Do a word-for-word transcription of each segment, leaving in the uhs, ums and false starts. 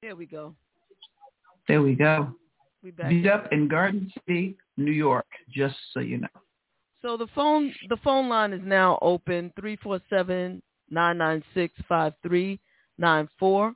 There we go. There we go. We back. Beat up in Garden City, New York, just so you know. So the phone the phone line is now open, three four seven, nine nine six, five three nine four.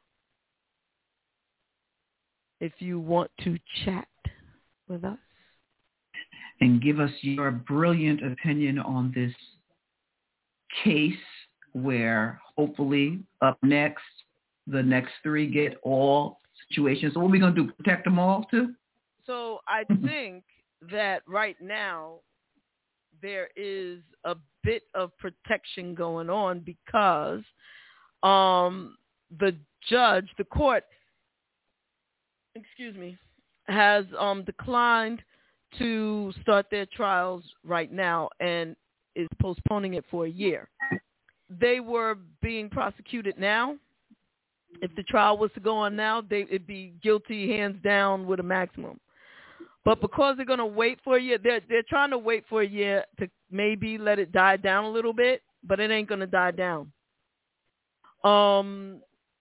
If you want to chat with us. And give us your brilliant opinion on this case where hopefully up next, the next three get all situations. So what are we going to do, protect them all too? So I think that right now there is a bit of protection going on because um, the judge, the court, excuse me, has um, declined to start their trials right now and is postponing it for a year. They were being prosecuted now. If the trial was to go on now, they, it'd be guilty hands down with a maximum. But because they're going to wait for a year, they're, they're trying to wait for a year to maybe let it die down a little bit, but it ain't going to die down. Um.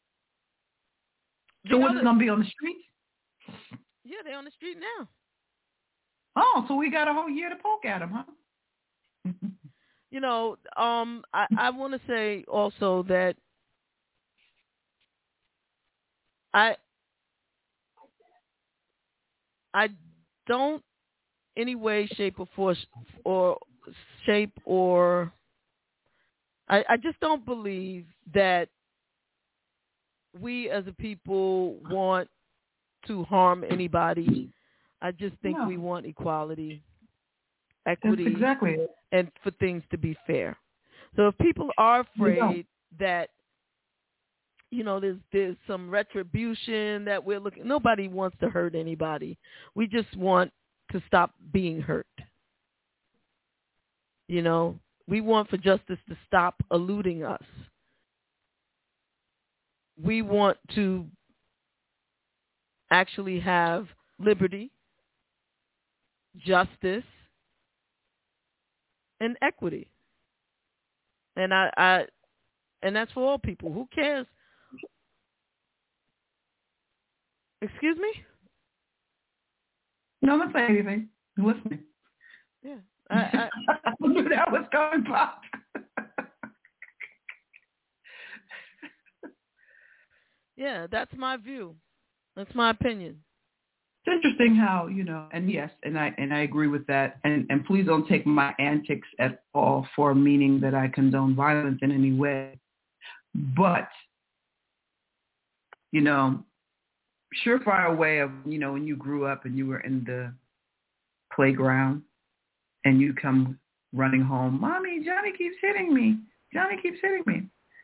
So what is going to be on the streets? Yeah, they're on the street now. Oh, so we got a whole year to poke at them, huh? You know, um, I, I want to say also that I I don't any way, shape, or force or shape or I, I just don't believe that we as a people want to harm anybody. I just think no. we want equality, equity, That's exactly it. And for things to be fair. So if people are afraid that, you know, there's there's some retribution that we're looking, nobody wants to hurt anybody. We just want to stop being hurt. You know, we want for justice to stop eluding us. We want to actually have liberty, justice, and equity. And I, I and that's for all people. Who cares? Excuse me? No, I'm not saying anything. I'm listening. Yeah. I, I, I knew that was going pop. Yeah, that's my view. That's my opinion. It's interesting how, you know, and yes, and I and I agree with that. And and please don't take my antics at all for meaning that I condone violence in any way. But, you know, surefire way of, you know, when you grew up and you were in the playground and you come running home, Mommy, Johnny keeps hitting me. Johnny keeps hitting me.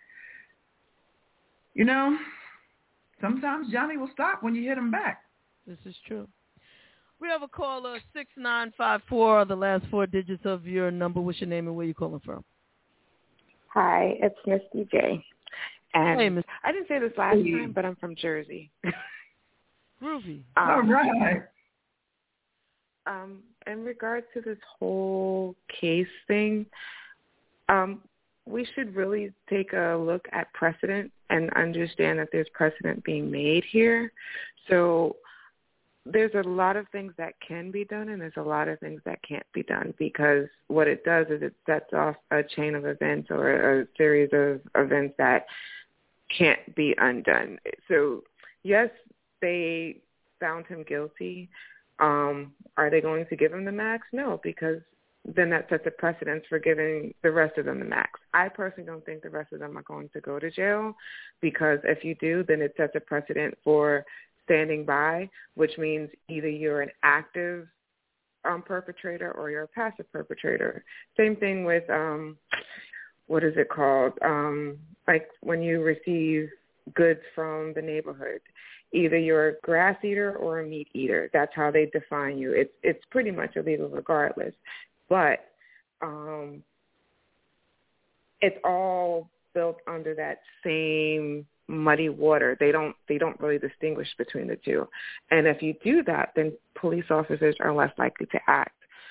You know, sometimes Johnny will stop when you hit him back. This is true. We have a caller, six nine five four, the last four digits of your number. What's your name and where you calling from? Hi, it's Miss D J. And hey, Miss I didn't say this last hey. time, but I'm from Jersey. Groovy. Um, All right. Um, in regards to this whole case thing, um, we should really take a look at precedent and understand that there's precedent being made here. So there's a lot of things that can be done and there's a lot of things that can't be done, because what it does is it sets off a chain of events or a series of events that can't be undone. So yes, they found him guilty. Um, are they going to give him the max? No, because then that sets a precedence for giving the rest of them the max. I personally don't think the rest of them are going to go to jail, because if you do, then it sets a precedent for standing by, which means either you're an active um, perpetrator or you're a passive perpetrator. Same thing with, um, what is it called? Um, like when you receive goods from the neighborhood. Either you're a grass eater or a meat eater. That's how they define you. It's it's pretty much illegal regardless. But um, it's all built under that same muddy water. They don't they don't really distinguish between the two. And if you do that, then police officers are less likely to act.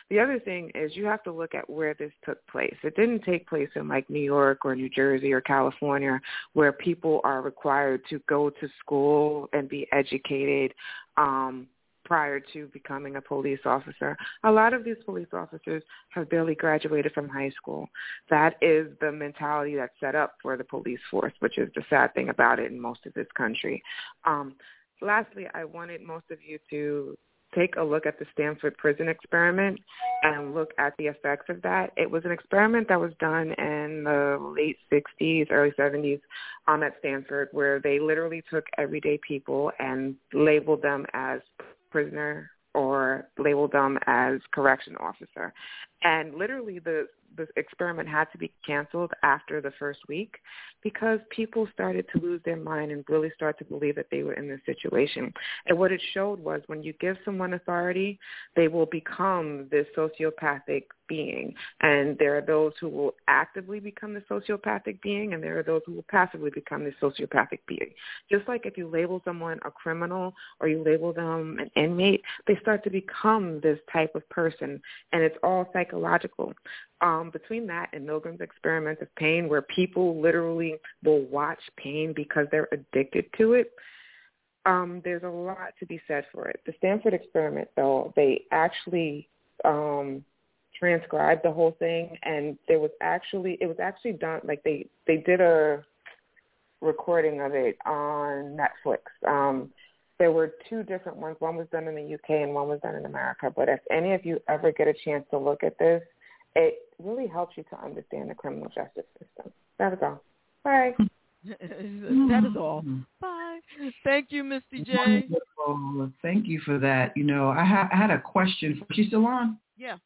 The other thing is you have to look at where this took place. It didn't take place in like New York or New Jersey or California where people are required to go to school and be educated um, prior to becoming a police officer. A lot of these police officers have barely graduated from high school. That is the mentality that's set up for the police force, which is the sad thing about it in most of this country. Um, lastly, I wanted most of you to take a look at the Stanford prison experiment and look at the effects of that. It was an experiment that was done in the late sixties, early seventies um, at Stanford, where they literally took everyday people and labeled them as prisoner or labeled them as correction officer. And literally the, the experiment had to be canceled after the first week because people started to lose their mind and really start to believe that they were in this situation. And what it showed was when you give someone authority, they will become this sociopathic being. And there are those who will actively become the sociopathic being, and there are those who will passively become the sociopathic being. Just like if you label someone a criminal or you label them an inmate, they start to become this type of person, and it's all psychological. Um, between that and Milgram's experiment of pain, where people literally will watch pain because they're addicted to it, um, there's a lot to be said for it. The Stanford experiment, though, they actually um, transcribed the whole thing, and there was actually it was actually done like they they did a recording of it on Netflix. Um, there were two different ones. One was done in the U K and one was done in America. But if any of you ever get a chance to look at this, it really helps you to understand the criminal justice system. That is all. Bye. That is all. Bye. Thank you, Misty J. Wonderful. Thank you for that. You know, I, ha- I had a question. For, she's still on? Yeah.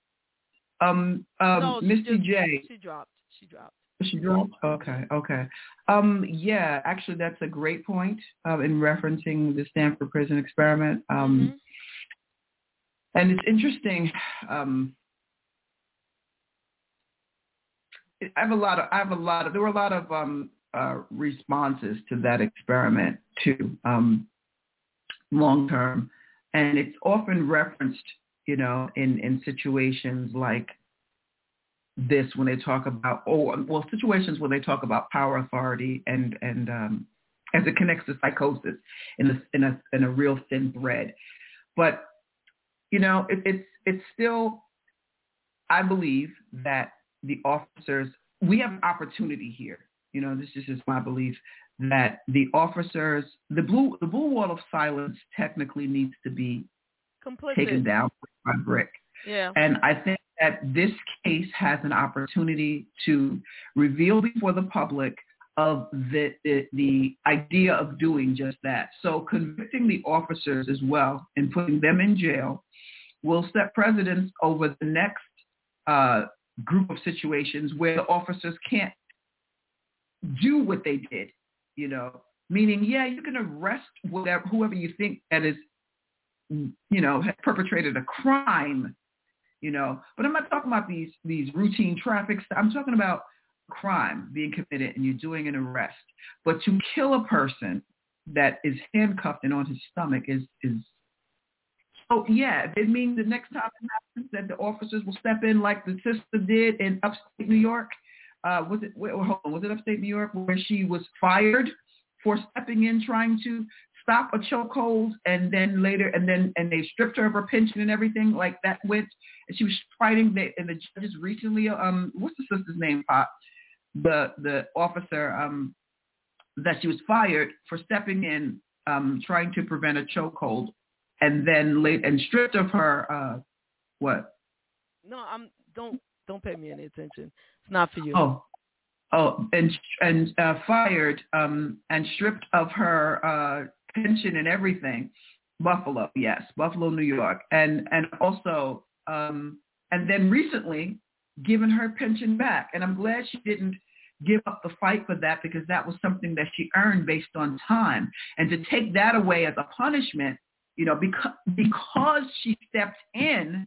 Um, um, no, Misty just, J. She dropped. She dropped. She dropped? Okay, okay. Um, yeah, actually, that's a great point uh, in referencing the Stanford prison experiment. Um, mm-hmm. And it's interesting. Um, I have a lot of. I have a lot of. There were a lot of um, uh, responses to that experiment too, um, long term, and it's often referenced, you know, in, in situations like this when they talk about, oh, well, situations where they talk about power, authority, and and um, as it connects to psychosis in a in a in a real thin thread. But you know, it, it's it's still, I believe that the officers, we have an opportunity here. You know, this is just my belief that the officers, the blue the blue wall of silence technically needs to be Complicit. taken down by brick. Yeah. And I think that this case has an opportunity to reveal before the public of the, the the idea of doing just that. So convicting the officers as well and putting them in jail will set precedents over the next uh, group of situations where the officers can't do what they did, you know, meaning, yeah, you can arrest whatever, whoever you think that is, you know, has perpetrated a crime, you know, but I'm not talking about these these routine traffic. I'm talking about crime being committed and you're doing an arrest. But to kill a person that is handcuffed and on his stomach is is so yeah. It means the next time it happens that the officers will step in like the sister did in upstate New York. Uh, was it wait, hold on, was it upstate New York where she was fired for stepping in trying to stop a chokehold, and then later, and then and they stripped her of her pension and everything like that went. And she was fighting, the, and the judges recently, um, what's the sister's name, Pop? The the officer um, that she was fired for stepping in, um, trying to prevent a chokehold, and then late and stripped of her uh, what? No, I'm don't don't pay me any attention. It's not for you. Oh. Oh, and and uh, fired um, and stripped of her uh, pension and everything. Buffalo, yes, Buffalo, New York, and and also um, and then recently given her pension back. And I'm glad she didn't give up the fight for that, because that was something that she earned based on time. And to take that away as a punishment, you know, because because she stepped in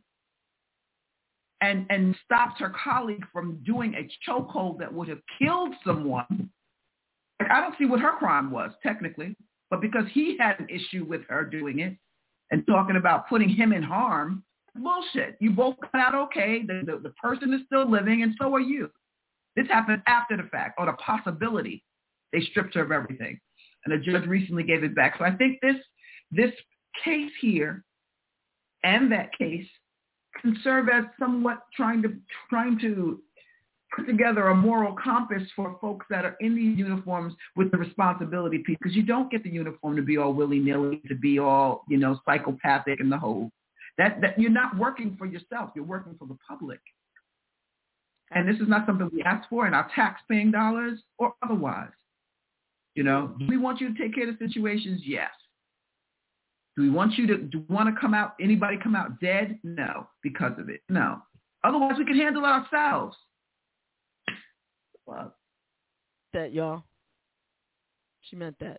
and and stopped her colleague from doing a chokehold that would have killed someone. Like, I don't see what her crime was, technically, but because he had an issue with her doing it and talking about putting him in harm, bullshit. You both got out okay. The, the, the person is still living, and so are you. This happened after the fact, or the possibility. They stripped her of everything. And the judge recently gave it back. So I think this this case here and that case can serve as somewhat trying to trying to put together a moral compass for folks that are in these uniforms with the responsibility piece, because you don't get the uniform to be all willy-nilly, to be all, you know, psychopathic in the whole. That, that you're not working for yourself. You're working for the public. And this is not something we ask for in our tax-paying dollars or otherwise. You know, do we want you to take care of the situations? Yes. Do we want you to do we want to come out, anybody come out dead? No, because of it. No. Otherwise, we can handle it ourselves. Well, that, y'all. She meant that.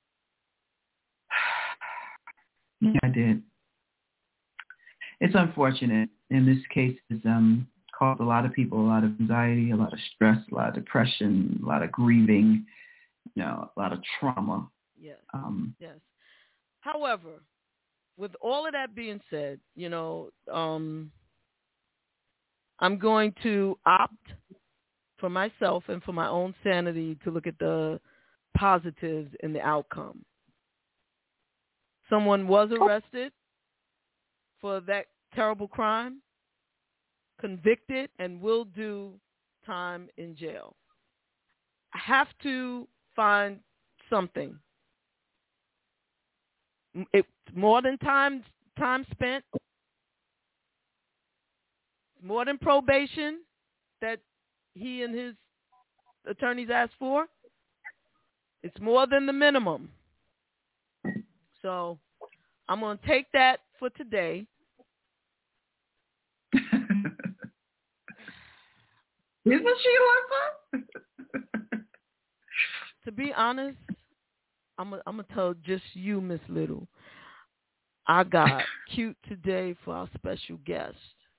Yeah, I did. It's unfortunate. In this case, it's um, caused a lot of people a lot of anxiety, a lot of stress, a lot of depression, a lot of grieving, you know, a lot of trauma. Yes. Um, yes. However, with all of that being said, you know, um, I'm going to opt for myself and for my own sanity to look at the positives in the outcome. Someone was arrested for that terrible crime, convicted, and will do time in jail. I have to find something. It's more than time time spent, more than probation that he and his attorneys asked for. It's more than the minimum. So I'm going to take that for today. Isn't she, Alyssa? To be honest, I'm I'm going to tell just you, Miss Little. I got cute today for our special guest.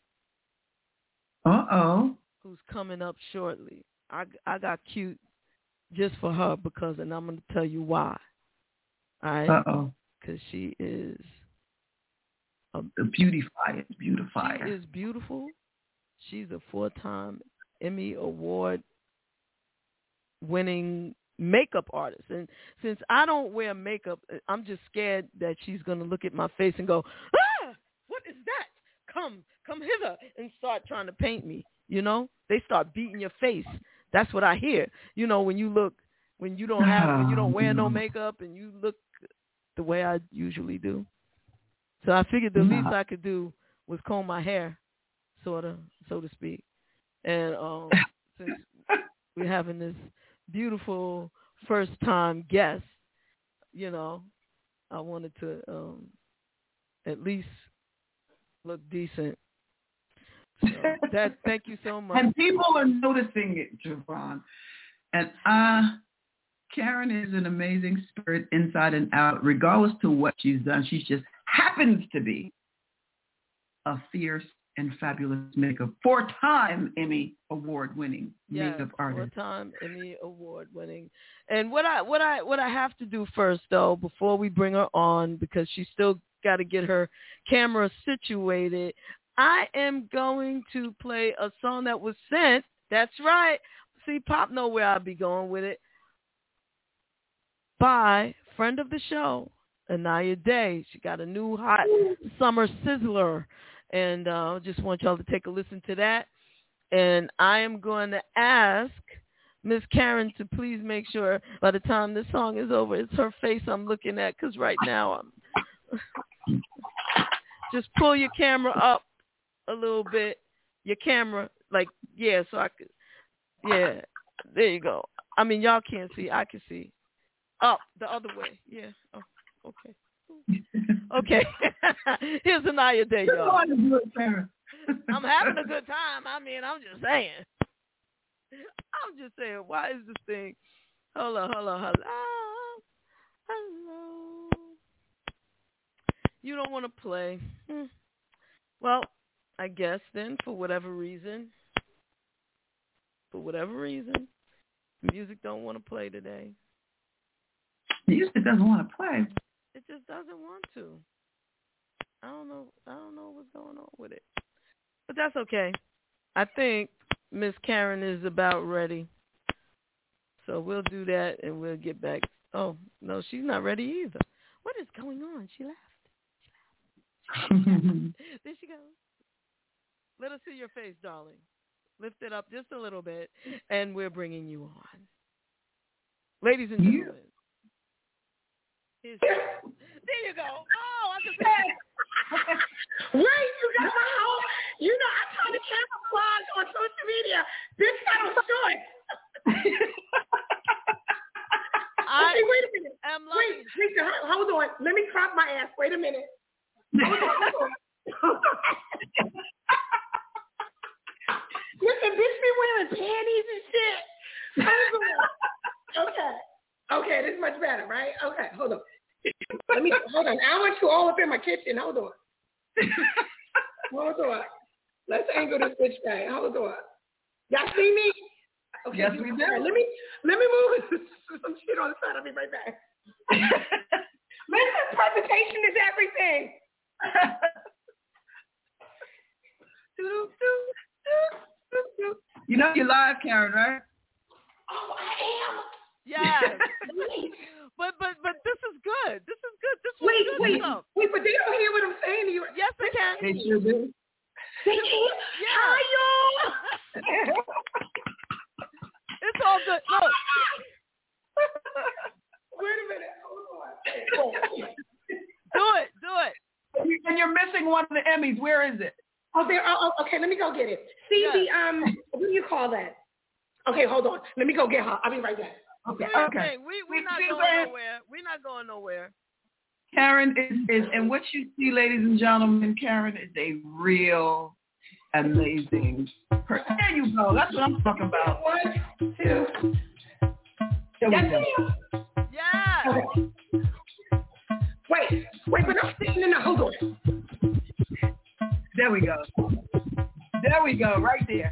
Uh-oh. Who's coming up shortly. I, I got cute just for her because, and I'm going to tell you why. All right? Uh-oh. Because she is a beautifier. Beautifier. She is beautiful. She's a four-time Emmy Award winning makeup artist. And since I don't wear makeup, I'm just scared that she's going to look at my face and go, ah, what is that? Come, come hither, and start trying to paint me. You know, they start beating your face. That's what I hear. You know, when you look, when you don't have, when you don't wear no makeup and you look the way I usually do. So I figured the least I could do was comb my hair, sort of, so to speak. And um, since we're having this beautiful first-time guest, you know, I wanted to um, at least look decent. So that, thank you so much. And people are noticing it, Javon. And uh, Karen is an amazing spirit inside and out, regardless to what she's done. She just happens to be a fierce and fabulous makeup, four-time Emmy Award-winning yes, makeup artist. Four-time Emmy Award-winning. And what I what I what I have to do first, though, before we bring her on, because she's still got to get her camera situated, I am going to play a song that was sent. That's right. See, Pop know where I'll be going with it. By friend of the show, Anaya Day. She got a new hot summer sizzler. And I uh, just want y'all to take a listen to that. And I am going to ask Miss Karen to please make sure by the time this song is over, it's her face I'm looking at, because right now I'm just pull your camera up a little bit. Your camera, like, yeah, so I could, yeah, there you go. I mean, y'all can't see. I can see. Up, the other way. Yeah. Oh, okay. Okay. Here's Anaya Day, y'all. I'm having a good time. I mean, I'm just saying. I'm just saying, why is this thing? Hold on, hold on, hold on. Hello. You don't want to play. Hmm. Well, I guess then, for whatever reason, for whatever reason, music don't want to play today. Music doesn't want to play. It just doesn't want to. I don't know. I don't know what's going on with it, but that's okay. I think Miss Karen is about ready, so we'll do that and we'll get back. Oh no, she's not ready either. What is going on? She left. She left. She left. There she goes. Let us see your face, darling. Lift it up just a little bit, and we're bringing you on. Ladies and gentlemen. Yeah. There you go. Oh, I can see. Wait, you got my whole, you know, I tried to camouflage on social media. This got on short. I okay, wait a minute. am wait, wait, hold on. Let me crop my ass. Wait a minute. Hold on, hold on. Listen, bitch be wearing panties and shit. Hold on. Okay. Okay, this is much better, right? Okay, hold on. Let me, hold on. I want you all up in my kitchen. Hold on. Hold on. Let's angle this bitch back. Hold on. Y'all see me? Okay, yes, we do. Let me, let me move some shit on the side. I'll be right back. Listen, presentation is everything. You know you're live, Karen, right? Oh, I am. Yes. but but but this is good. This is good. This was wait, good wait, stuff. wait, but they don't hear what I'm saying to you. Yes, they can. They sure do. They can? Yeah. Hi, y'all. It's all good. Look. Wait a minute. Hold on. Do it. Do it. And you're missing one of the Emmys. Where is it? Oh, there. Oh, oh, okay. Let me go get it. See yes. the um. What do you call that? Okay, hold on. Let me go get her. I'll be right back. Okay. Do Okay. we we're not see going where, nowhere. We're not going nowhere. Karen is, is, and what you see, ladies and gentlemen, Karen is a real amazing person. There you go. That's what I'm talking about. One, two. There we Yes, go. Yeah. Okay. Wait, wait, but I'm sitting in the, hold on. There we go. There we go, right there.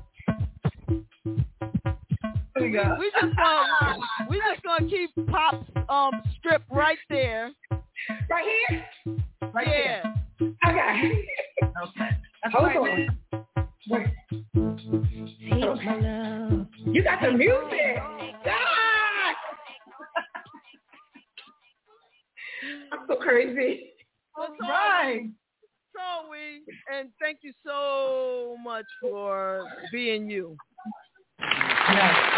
There we go. We just gonna we just gonna keep Pop's um strip right there. Right here? Right yeah. there. Okay. Okay. That's Hold right on. there. Wait. You got the music. God! I'm so crazy. All right. So we and thank you so much for being you. Yes.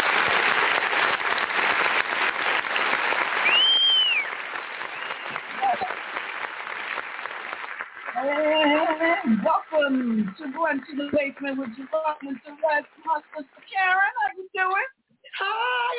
And welcome to Going to the Basement with Jerome and the West Hustlers. Karen, how you doing? Hi,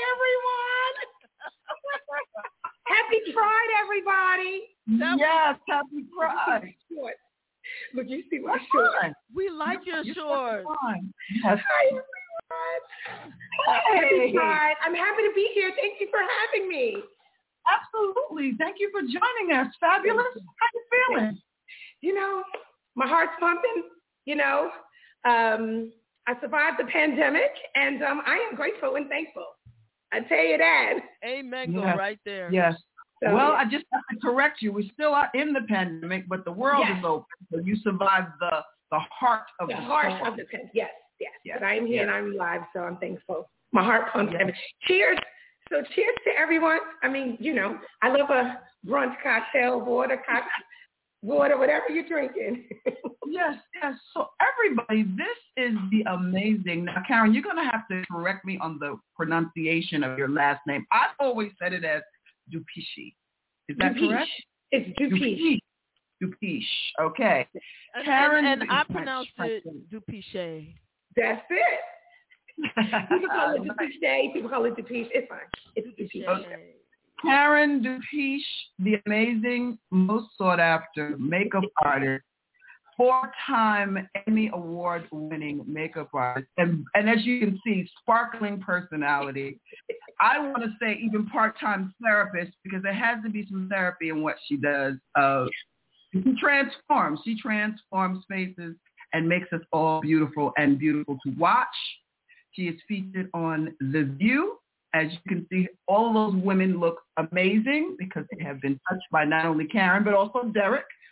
everyone. Happy Pride, everybody. That yes, happy Pride. Look, you see my That's shorts. fine. We like your You're shorts. fine. Yes. Hi, everyone. Happy Pride. I'm happy to be here. Thank you for having me. Absolutely. Thank you for joining us. Fabulous. How you feeling? You know, my heart's pumping. You know, um, I survived the pandemic, and um, I am grateful and thankful. I tell you that. Amen. Go yes. right there. Yes. So, well, yeah. I just have to correct you. We still are in the pandemic, but the world yes. is open. So you survived the, the heart of the the heart storm. of the pandemic. Yes, yes, yes. But I am here yes. and I'm alive, so I'm thankful. My heart pumps. Yes. Cheers. So cheers to everyone. I mean, you know, I love a brunch cocktail, water, cocktail, water, whatever you're drinking. Yes, yes. So everybody, this is the amazing. Now, Karen, you're going to have to correct me on the pronunciation of your last name. I've always said it as Dupishi. Is that Dupiche. correct? It's Dupiche. Dupiche. Okay. And, Karen, and, and I pronounced it Dupiche. That's it. People call it Dupiche. People call it Dupiche. It's fine. It's Dupiche. Okay. Karen Dupiche, the amazing, most sought after makeup artist, four-time Emmy Award-winning makeup artist, and, and as you can see, sparkling personality. I want to say even part-time therapist, because there has to be some therapy in what she does. Uh, she transforms. She transforms faces and makes us all beautiful and beautiful to watch. She is featured on The View. As you can see, all of those women look amazing because they have been touched by not only Karen, but also Derek.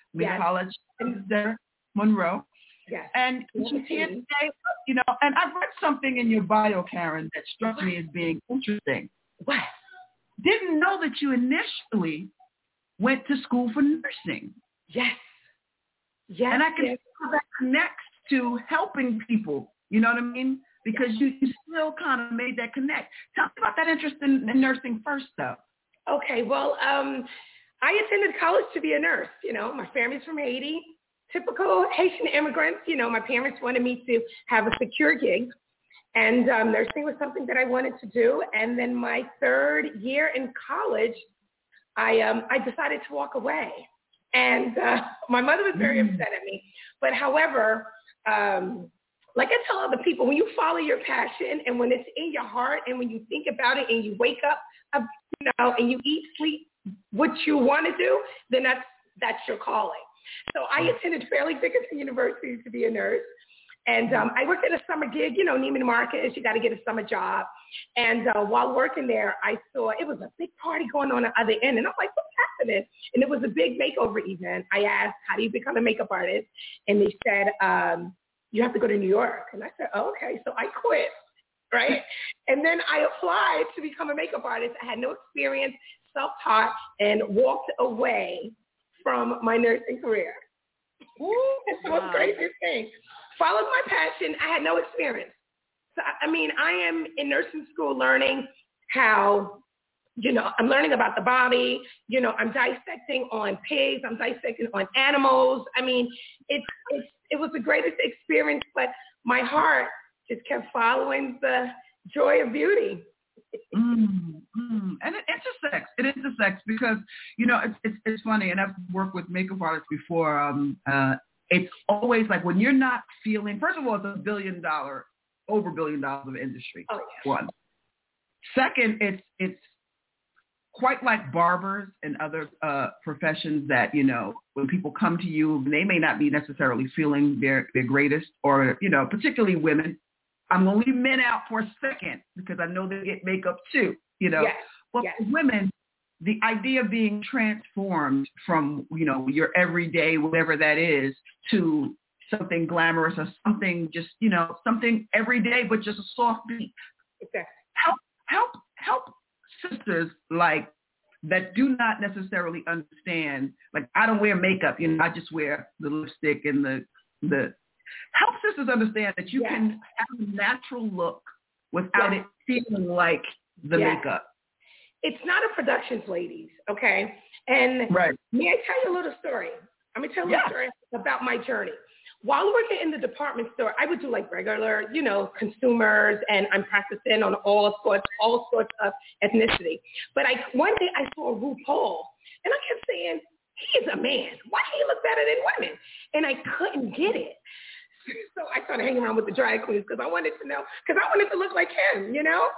Mid Yes. College there, Monroe. Yes. And she's here today, you know, and I read something in your bio, Karen, that struck me as being interesting. What? Didn't know that you initially went to school for nursing. Yes. Yes. And I can yes. see how that connects to helping people, you know what I mean? Because you, you still kind of made that connect. Tell me about that interest in, in nursing first, though. Okay, well, um, I attended college to be a nurse. You know, my family's from Haiti. Typical Haitian immigrants. You know, my parents wanted me to have a secure gig. And um, nursing was something that I wanted to do. And then my third year in college, I um, I decided to walk away. And uh, my mother was very mm. upset at me. But however, um, like I tell other people, when you follow your passion and when it's in your heart and when you think about it and you wake up, uh, you know, and you eat, sleep what you want to do, then that's that's your calling. So I attended Fairleigh Dickinson University to be a nurse. And um, I worked at a summer gig, you know, Neiman Marcus, you got to get a summer job. And uh, while working there, I saw it was a big party going on at the other end. And I'm like, what's happening? And it was a big makeover event. I asked, how do you become a makeup artist? And they said, um, you have to go to New York. And I said, oh, okay. So I quit, right? And then I applied to become a makeup artist. I had no experience, self-taught, and walked away from my nursing career. Ooh, it's the most wow. craziest thing. Followed my passion. I had no experience. So, I mean, I am in nursing school learning how, you know, I'm learning about the body. You know, I'm dissecting on pigs. I'm dissecting on animals. I mean, it's, it's, it was the greatest experience, but my heart just kept following the joy of beauty. Mm, mm. And it intersects. It intersects because, you know, it's, it's it's funny, and I've worked with makeup artists before. Um, uh, it's always like when you're not feeling, first of all, it's a billion dollar, over billion dollars of industry. Oh, yeah. One. Second, it's it's quite like barbers and other uh, professions that, you know, when people come to you, they may not be necessarily feeling their, their greatest, or, you know, particularly women. I'm going to leave men out for a second because I know they get makeup too, you know. Yes. But yes. for women, the idea of being transformed from, you know, your everyday, whatever that is, to something glamorous or something just, you know, something everyday, but just a soft beat. Exactly. Help, help, help sisters like that do not necessarily understand. Like, I don't wear makeup, you know, I just wear the lipstick and the the. Help sisters understand that you yes. can have a natural look without yes. it feeling like the yes. makeup. It's not a productions, ladies, okay? And right. may I tell you a little story? I'm going to tell you yes. a story about my journey. While working in the department store, I would do like regular, you know, consumers, and I'm practicing on all sorts, all sorts of ethnicity. But I one day I saw RuPaul, and I kept saying, he is a man. Why do he look better than women? And I couldn't get it. So I started hanging around with the drag queens because I wanted to know, because I wanted to look like him, you know?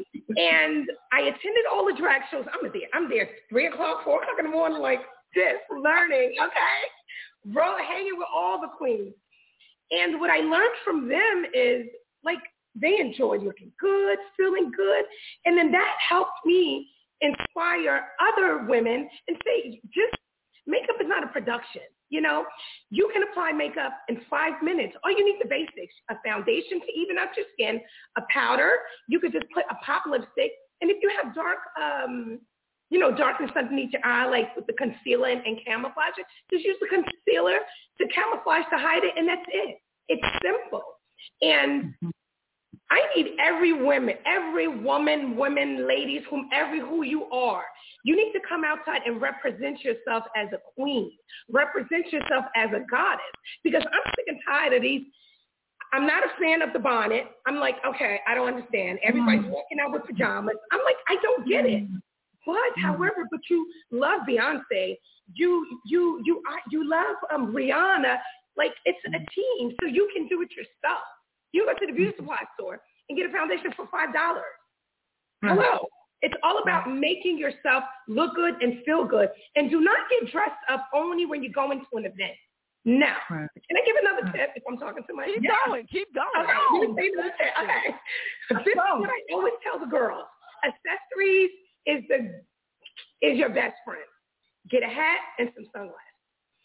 And I attended all the drag shows. I'm there. I'm there three o'clock, four o'clock in the morning, like this, learning, okay? Bro, hanging with all the queens. And what I learned from them is, like, they enjoyed looking good, feeling good. And then that helped me inspire other women and say, just makeup is not a production. You know, you can apply makeup in five minutes. All you need the basics, a foundation to even up your skin, a powder. You could just put a pop lipstick. And if you have dark, um, you know, darkness underneath your eye, like with the concealer and camouflage it, just use the concealer to camouflage to hide it, and that's it. It's simple. And I need every woman, every woman, women, ladies, whomever who you are. You need to come outside and represent yourself as a queen. Represent yourself as a goddess. Because I'm sick and tired of these. I'm not a fan of the bonnet. I'm like, okay, I don't understand. Everybody's walking out with pajamas. I'm like, I don't get it. But however, but you love Beyonce. You you you you love um, Rihanna. Like, it's a team, so you can do it yourself. You go to the beauty supply store and get a foundation for five dollars. Mm-hmm. Hello. It's all about making yourself look good and feel good. And do not get dressed up only when you're going to an event. Now, right. Can I give another tip if I'm talking to my Keep yeah. going. Keep going. Okay. okay. This is what I always tell the girls. Accessories is the is your best friend. Get a hat and some sunglasses.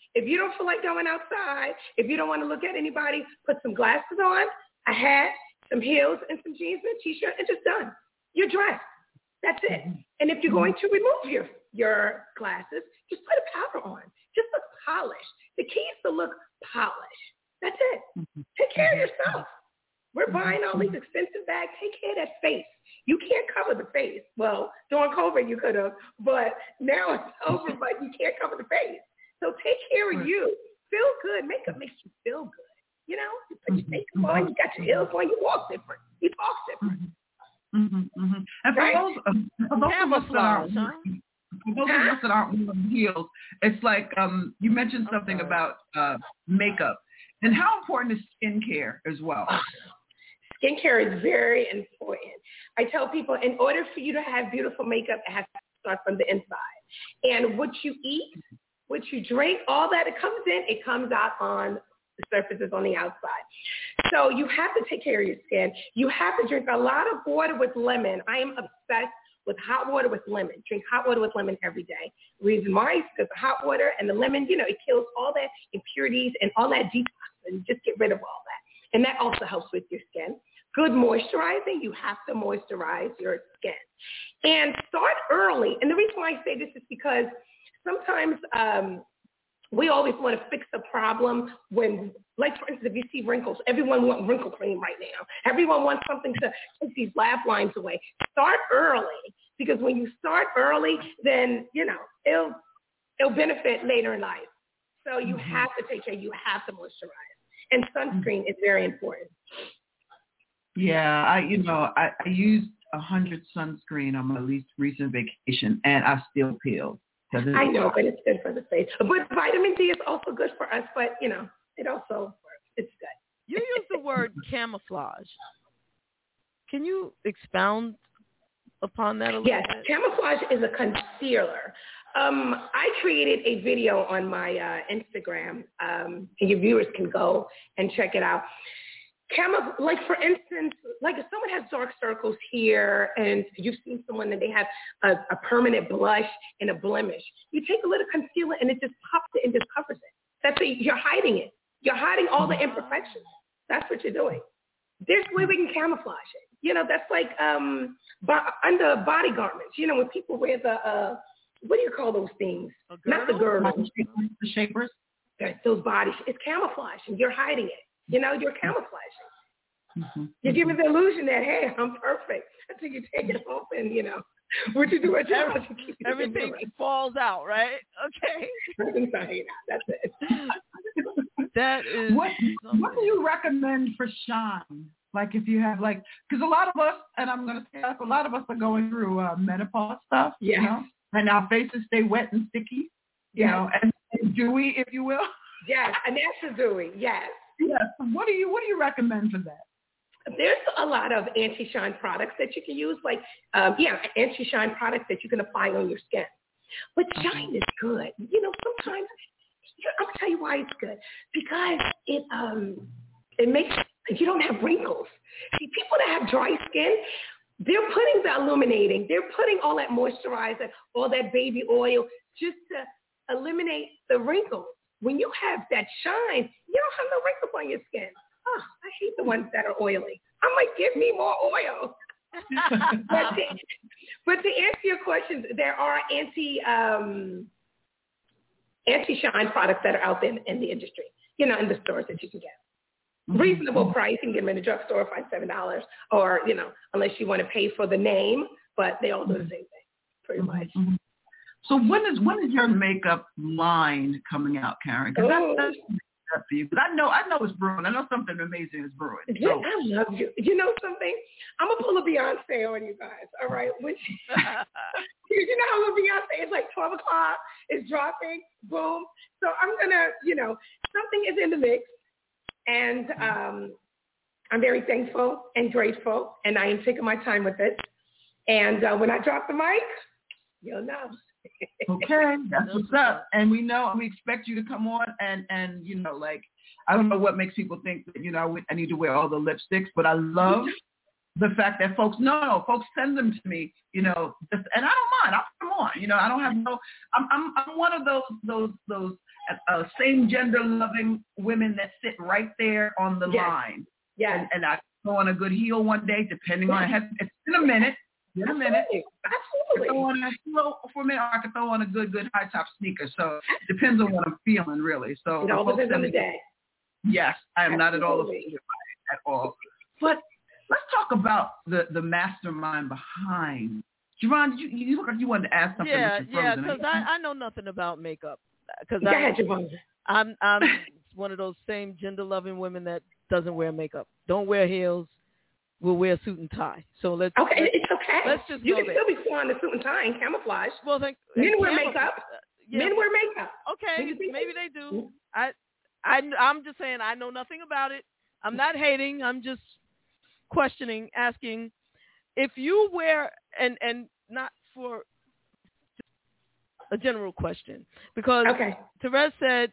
If you don't feel like going outside, if you don't want to look at anybody, put some glasses on, a hat, some heels, and some jeans and a t-shirt, and just done. You're dressed. That's it. And if you're going to remove your, your glasses, just put a powder on. Just look polished. The key is to look polished. That's it. Take care of yourself. We're buying all these expensive bags. Take care of that face. You can't cover the face. Well, during COVID you could have, but now it's over, but you can't cover the face. So take care of you. Feel good. Makeup makes you feel good. You know, you put your makeup on, you got your heels on, you walk different. You talk different. Mm-hmm, mm-hmm. And for Right? those, um, for those of us that aren't, huh? for those of us that aren't wearing heels, it's like um, you mentioned something Okay. about uh, makeup. And how important is skincare as well? Skincare is very important. I tell people, in order for you to have beautiful makeup, it has to start from the inside. And what you eat, what you drink, all that, it comes in, it comes out on the surfaces on the outside. So you have to take care of your skin. You have to drink a lot of water with lemon. I am obsessed with hot water with lemon. Drink hot water with lemon every day. Reason why is because the hot water and the lemon, you know, it kills all that impurities and all that detox and just get rid of all that. And that also helps with your skin. Good moisturizing. You have to moisturize your skin. And start early. And the reason why I say this is because sometimes um, we always want to fix a problem when, like, for instance, if you see wrinkles, everyone wants wrinkle cream right now. Everyone wants something to take these laugh lines away. Start early, because when you start early, then, you know, it'll, it'll benefit later in life. So you mm-hmm. have to take care. You have to moisturize. And sunscreen is very important. Yeah, I, you know, I, I used one hundred sunscreen on my least recent vacation, and I still peeled. I know, but it's good for the face. But vitamin D is also good for us, but, you know, it also works. It's good. You use the word camouflage. Can you expound upon that a little yes, bit? Yes, camouflage is a concealer. Um, I created a video on my uh, Instagram, um, and your viewers can go and check it out. Camo, like for instance, like if someone has dark circles here and you've seen someone that they have a, a permanent blush and a blemish, you take a little concealer and it just pops it and just covers it. That's it. You're hiding it. You're hiding all the imperfections. That's what you're doing. There's a way we can camouflage it. You know, that's like um, bo- under body garments. You know, when people wear the, uh, what do you call those things? Not the girdles. The shapers? Those bodies. It's camouflage and you're hiding it. You know, you're camouflaging. Mm-hmm. You're giving the illusion that, hey, I'm perfect, until you take it off and, you know, what you do at your house, you keep it everything falls out, right? Okay. Everything's hanging out. That's it. That is what, what do you recommend for shine? Like if you have like, because a lot of us, and I'm going to say a lot of us are going through uh, menopause stuff, yes. you know, and our faces stay wet and sticky, you yes. know, and, and dewy, if you will. Yes, and that's a dewy, yes. Yes. What do you What do you recommend for that? There's a lot of anti-shine products that you can use, like um, yeah, anti-shine products that you can apply on your skin. But shine is good. You know, sometimes I'm gonna tell you why it's good, because it um it makes you don't have wrinkles. See, people that have dry skin, they're putting the illuminating, they're putting all that moisturizer, all that baby oil, just to eliminate the wrinkles. When you have that shine, you don't have no wrinkles on your skin. Oh, I hate the ones that are oily. I'm like, give me more oil. but, to, but to answer your questions, there are anti um, anti-shine products that are out there in, in the industry, you know, in the stores that you can get. Mm-hmm. Reasonable price. You can get them in the drugstore, five, seven dollars, or, you know, unless you want to pay for the name, but they all do the same thing, pretty much. Mm-hmm. So when is when is your makeup line coming out, Karen? Because oh. that's, that's for you. Because I know I know it's brewing. I know something amazing is brewing. So. Yeah, I love you. You know something? I'm gonna pull a Beyonce on you guys. All right, which you know how with Beyonce it's like twelve o'clock, it's dropping, boom. So I'm gonna, you know, something is in the mix, and um, I'm very thankful and grateful, and I am taking my time with it. And uh, when I drop the mic, you'll know. Okay, that's what's up. And we know, we expect you to come on and, and, you know, like, I don't know what makes people think that, you know, I need to wear all the lipsticks, but I love the fact that folks, no, no, folks send them to me, you know, just, and I don't mind, I'll come on, you know, I don't have no, I'm, I'm, I'm one of those, those, those, uh, same gender loving women that sit right there on the yes. line. Yes. And, and I go on a good heel one day, depending on it. It's in a minute. In a minute. Absolutely. I could throw on a heel for a minute, or I could throw on a good, good high top sneaker. So it depends on what I'm feeling, really. So it all depends on the day. Yes, I am Absolutely. not at all offended by it at all. But let's talk about the, the mastermind behind. Jerron, you, you look like you wanted to ask something. Yeah, yeah, because I, I know nothing about makeup. Cause Go I, ahead, Javon. I'm I'm one of those same gender-loving women that doesn't wear makeup, don't wear heels, will wear a suit and tie. So let's okay, let's, it's okay. Let's just you go can there. still be flying the suit and tie and camouflage. Well, thank, men wear camouflage, makeup. Uh, yeah. Men wear makeup. Okay, maybe they do. I I I'm just saying I know nothing about it. I'm not hating. I'm just questioning, asking if you wear and and not for a general question, because okay. Therese said,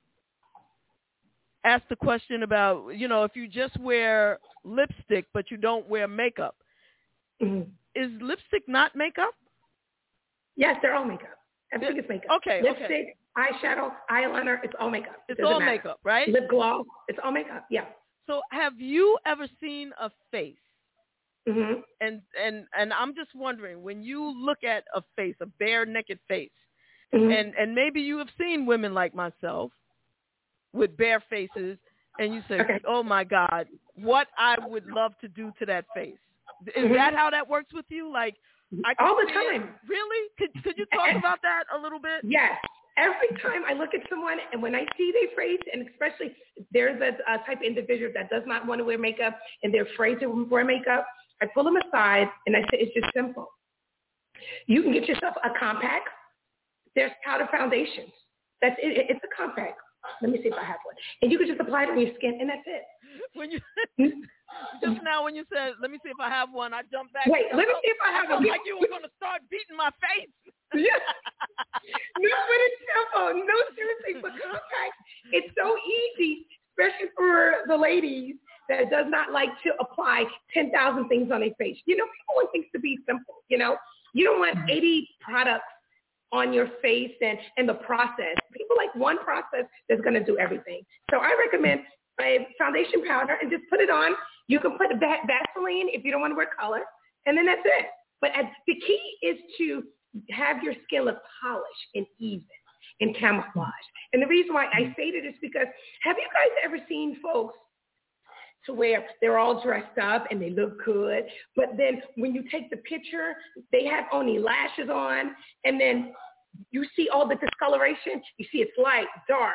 asked the question about, you know, if you just wear lipstick but you don't wear makeup, mm-hmm. is lipstick not makeup? Yes, they're all makeup. Everything is makeup. Okay, lipstick, okay. eyeshadow, eyeliner, it's all makeup. It's it all matter. makeup, right? Lip gloss, it's all makeup. Yeah. So have you ever seen a face? Mm-hmm. And and and I'm just wondering, when you look at a face, a bare naked face, mm-hmm. and and maybe you have seen women like myself with bare faces, and you say, okay. "Oh my God, what I would love to do to that face." Is mm-hmm. that how that works with you? Like, I can all the see time. It. Really? Could could you talk about that a little bit? Yes. Every time I look at someone and when I see their face, and especially if there's a, a type of individual that does not want to wear makeup and they're afraid to wear makeup, I pull them aside and I say, it's just simple. You can get yourself a compact. There's powder foundations. That's it. It's a compact. Let me see if I have one. And you can just apply it on your skin, and that's it. When you just now when you said, "Let me see if I have one," I jumped back. Wait, let me see if I have I one. Like you were going to start beating my face. Yeah. No, but it's simple. No, seriously, but compact, it's so easy, especially for the ladies that does not like to apply ten thousand things on their face. You know, people want things to be simple, you know. You don't want eighty products on your face and, and the process. People like one process that's going to do everything. So I recommend a foundation powder and just put it on. You can put va- Vaseline if you don't want to wear color, and then that's it. But as, the key is to have your skin look polished and even and camouflage. And the reason why I say that is because have you guys ever seen folks to where they're all dressed up and they look good, but then when you take the picture, they have only lashes on, and then you see all the discoloration. You see it's light, dark.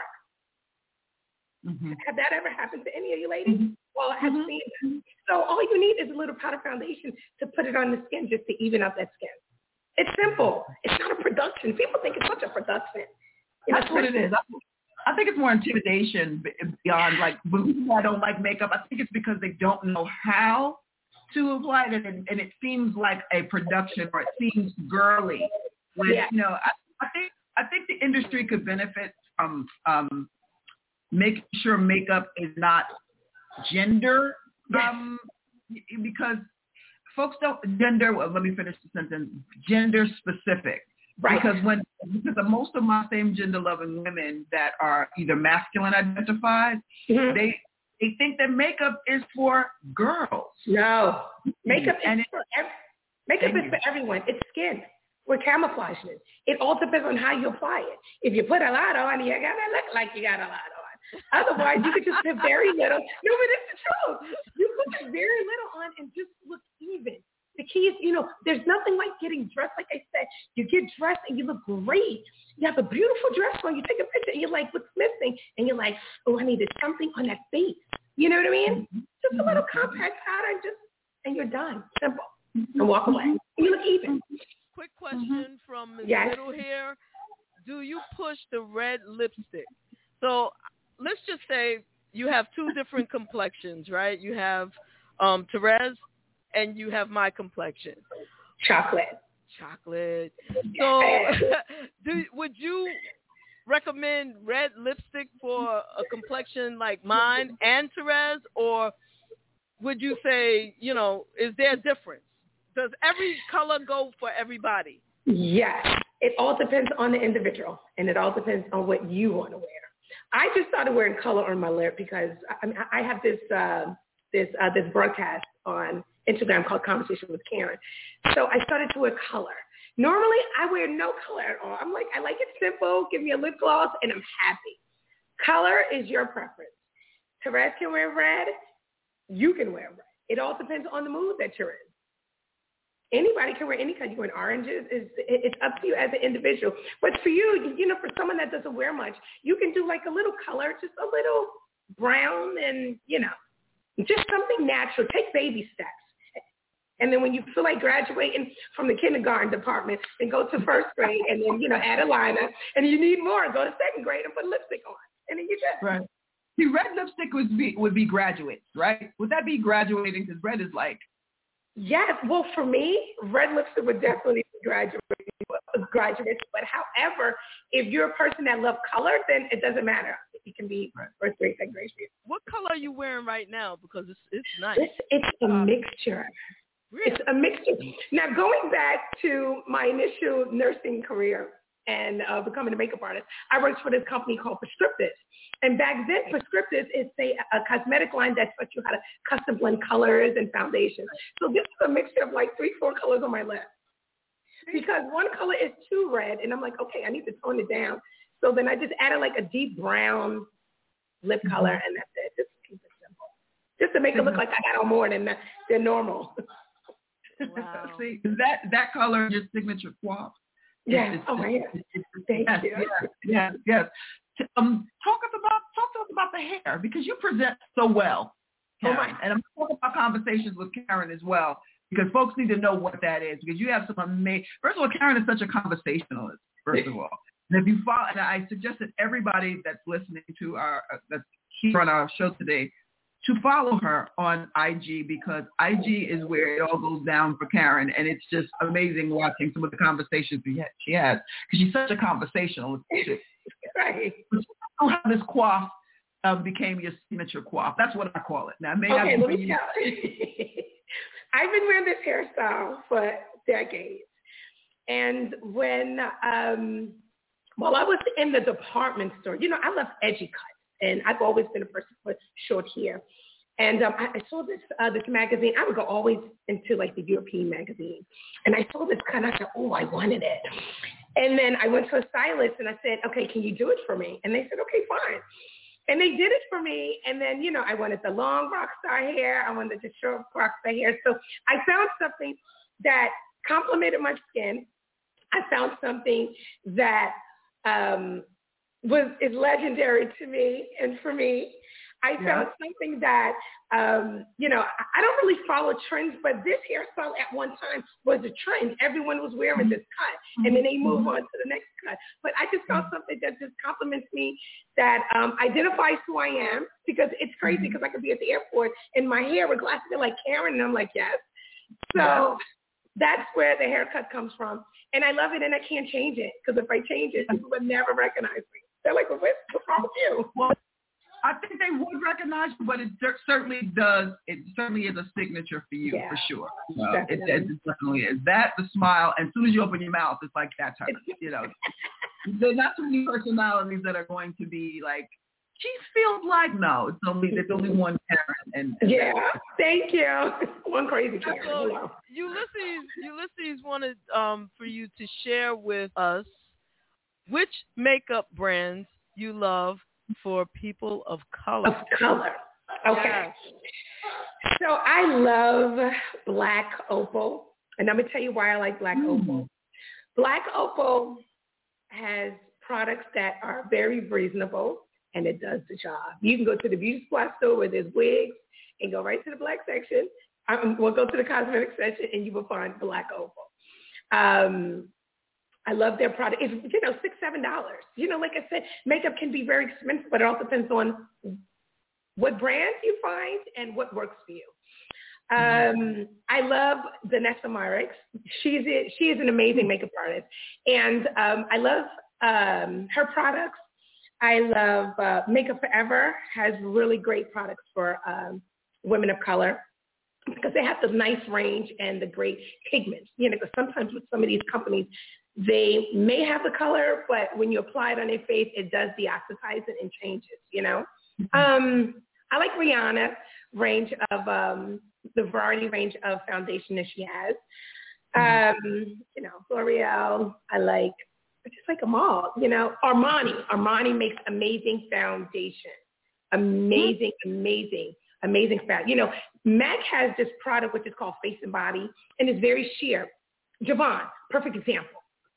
Mm-hmm. Have that ever happened to any of you ladies? Mm-hmm. Well, I have mm-hmm. seen that. So all you need is a little powder foundation to put it on the skin just to even up that skin. It's simple. It's not a production. People think it's such a production. That's what it is. I think it's more intimidation beyond like people that don't like makeup. I think it's because they don't know how to apply it, and, and it seems like a production, or it seems girly. When, yeah. You know, I, I think I think the industry could benefit from um, making sure makeup is not gender, um, because folks don't gender. Well, let me finish the sentence. Gender specific. Right. Because when because most of my same gender loving women that are either masculine identified, mm-hmm. they they think that makeup is for girls. No, makeup and is it, for every, makeup is for everyone. It's skin. We're camouflaging it. It all depends on how you apply it. If you put a lot on, you gotta look like you got a lot on. Otherwise, you could just put very little. No, but it's the truth. You put very little on and just look even. The key is, you know, there's nothing like getting dressed. Like I said, you get dressed and you look great. You have a beautiful dress on. You take a picture and you're like, what's missing? And you're like, oh, I needed something on that face. You know what I mean? Mm-hmm. Just a little compact powder and just, and you're done. Simple. And walk away. And you look even. Quick question mm-hmm. from Miz Yes. Little here. Do you push the red lipstick? So let's just say you have two different complexions, right? You have um, Therese, and you have my complexion. Chocolate. Chocolate. So do, would you recommend red lipstick for a complexion like mine and Therese, or would you say, you know, is there a difference? Does every color go for everybody? Yes. it all depends on the individual, and it all depends on what you want to wear. I just started wearing color on my lip because I, mean, I have this uh, this uh, this broadcast on Instagram called Conversation with Karen. So I started to wear color. Normally, I wear no color at all. I'm like, I like it simple. Give me a lip gloss, and I'm happy. Color is your preference. Therese can wear red. You can wear red. It all depends on the mood that you're in. Anybody can wear any color. You can wear oranges. It's, it's up to you as an individual. But for you, you know, for someone that doesn't wear much, you can do like a little color, just a little brown and, you know, just something natural. Take baby steps. And then when you feel like graduating from the kindergarten department, then go to first grade and then, you know, add a liner. And you need more, go to second grade and put lipstick on. And then you're good. Right. See, red lipstick would be, would be graduates, right? Would that be graduating? Because red is like, yes. Well, for me, red lipstick would definitely be graduating, graduates. But however, if you're a person that loves color, then it doesn't matter. It can be right. First grade, second grade. What color are you wearing right now? Because it's it's nice. It's, it's a um, mixture. Really? It's a mixture. Now, going back to my initial nursing career and uh, becoming a makeup artist, I worked for this company called Prescriptives. And back then, Prescriptives is a, a cosmetic line that taught you how to custom blend colors and foundations. So this is a mixture of like three, four colors on my lip. Because one color is too red, and I'm like, okay, I need to tone it down. So then I just added like a deep brown lip color, and that's it. Just keep it simple. Just to make it look like I got on more than, than normal. Wow. See, that, that color is your signature coif. Yeah. It's, oh, my God. Thank yes, you. Yes, yes, yes. Um, talk us about talk to us about the hair, because you present so well, Karen. Oh my. And I'm talking about conversations with Karen as well, because folks need to know what that is, because you have some amazing. First of all, Karen is such a conversationalist. First of all, and if you follow, and I suggest that everybody that's listening to our uh, that's here on our show today to follow her on I G, because I G is where it all goes down for Karen, and it's just amazing watching some of the conversations she has, because she's such a conversationalist. Right. How this coif um, became your signature coif. That's what I call it. Now, it may okay, not let be me tell you. I've been wearing this hairstyle for decades. And when, um, while I was in the department store, you know, I love edgy cuts. And I've always been a person with short hair. And um, I, I saw this uh, this magazine. I would go always into like the European magazine. And I saw this cut and I said, oh, I wanted it. And then I went to a stylist and I said, okay, can you do it for me? And they said, okay, fine. And they did it for me. And then, you know, I wanted the long rock star hair. I wanted the short rock star hair. So I found something that complemented my skin. I found something that um, was is legendary to me and for me. I found yeah. something that, um, you know, I don't really follow trends, but this hairstyle at one time was a trend. Everyone was wearing this cut, and then they move on to the next cut. But I just found something that just compliments me, that um, identifies who I am, because it's crazy because I could be at the airport and my hair with glasses are like Karen, and I'm like, yes. So yeah. that's where the haircut comes from. And I love it, and I can't change it, because if I change it, people would never recognize me. They're like, well, what's wrong with you? Well, I think they would recognize you, but it certainly does. It certainly is a signature for you, yeah, for sure. Uh, it, it definitely is. That, the smile, and as soon as you open your mouth, it's like, that's her. You know, there's not too many personalities that are going to be like, she feels like, no, it's only, there's only one Karen. And, and yeah, thank you. One crazy Karen. So, Ulysses, Ulysses wanted um, for you to share with us which makeup brands you love for people of color. Of color. Okay. Yes. So I love Black Opal, and I'm going to tell you why I like Black mm. Opal. Black Opal has products that are very reasonable, and it does the job. You can go to the beauty supply store where there's wigs and go right to the black section. Um, we'll go to the cosmetic section, and you will find Black Opal. Um, I love their product. It's, you know, six, seven dollars. You know, like I said, makeup can be very expensive, but it all depends on what brands you find and what works for you. Um, I love Vanessa Marix. She's a, she is an amazing makeup artist, and um, I love um, her products. I love uh, Makeup Forever has really great products for um, women of color, because they have the nice range and the great pigments. You know, because sometimes with some of these companies, They may have the color, but when you apply it on their face, it does deoxydize it and changes, you know. Mm-hmm. Um, I like Rihanna's range of, um, the variety range of foundation that she has. Mm-hmm. Um, you know, L'Oreal, I like, I just like them all, you know. Armani, Armani makes amazing foundation. Amazing, amazing, amazing fact. You know, MAC has this product which is called Face and Body, and it's very sheer. Javon, perfect example.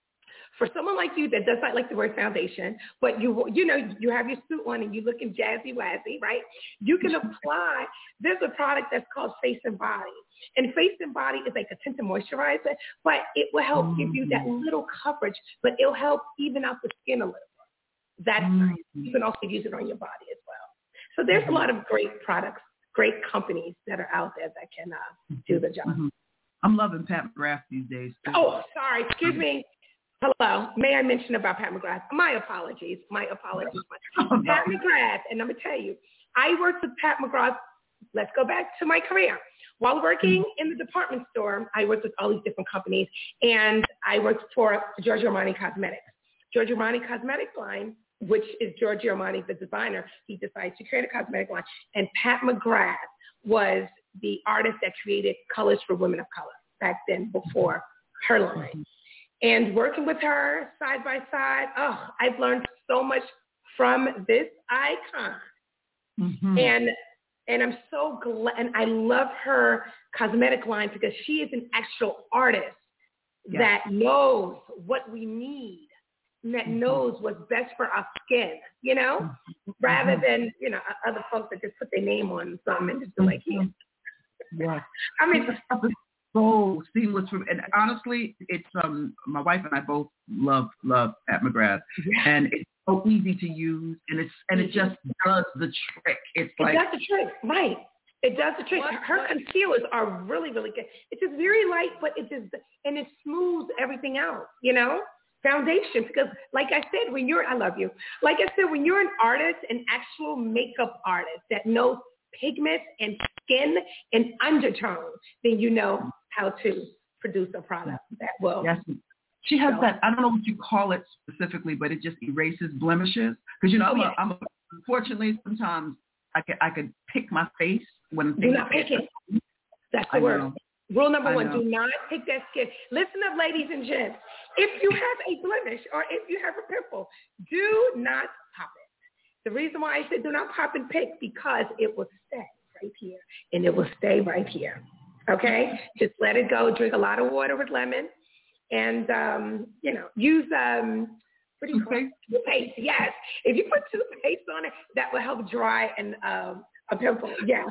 For someone like you that does not like the word foundation, but you you know, you have your suit on and you're looking jazzy wazzy, right? You can apply, there's a product that's called Face and Body. And Face and Body is like a tinted moisturizer, but it will help mm. give you that little coverage, but it'll help even out the skin a little bit. That's mm. nice. You can also use it on your body as well. So there's mm-hmm. a lot of great products, great companies that are out there that can uh, do the job. Mm-hmm. I'm loving Pat McGrath these days. Too. Oh, sorry. Excuse me. Hello. May I mention about Pat McGrath? My apologies. My apologies. Oh, Pat no. McGrath, and I'm going to tell you, I worked with Pat McGrath. Let's go back to my career. While working mm-hmm. in the department store, I worked with all these different companies, and I worked for Giorgio Armani Cosmetics. Giorgio Armani Cosmetics line, which is Giorgio Armani, the designer, he decided to create a cosmetic line. And Pat McGrath was the artist that created colors for women of color back then before her line. And working with her side by side, oh, I've learned so much from this icon. Mm-hmm. And and I'm so glad, and I love her cosmetic line because she is an actual artist yeah. that knows what we need. That knows what's best for our skin, you know, mm-hmm. rather than, you know, other folks that just put their name on something and just be like, yeah. yeah. I mean, it's so seamless. For, and honestly, it's, um, my wife and I both love, love Pat McGrath. Yeah. And it's so easy to use, and it's, and it just does the trick. It's it like. It does the trick, right. It does the trick. What, her what? Concealers are really, really good. It's just very light, but it just, and it smooths everything out, you know? Foundation, because like I said, when you're, I love you. Like I said, when you're an artist, an actual makeup artist that knows pigments and skin and undertones, then you know how to produce a product that will. Yes. She has so. that, I don't know what you call it specifically, but it just erases blemishes. Because, you know, I'm, oh, yeah. a, I'm a, unfortunately, sometimes I could, I could pick my face when Do not pick it. That's the I word. Know. Rule number one, do not pick that skin. Listen up, ladies and gents. If you have a blemish or if you have a pimple, do not pop it. The reason why I said do not pop and pick, because it will stay right here and it will stay right here. Okay? Just let it go. Drink a lot of water with lemon and, um, you know, use, um, what do you call it? Toothpaste, yes. If you put toothpaste on it, that will help dry and um, a pimple. Yes.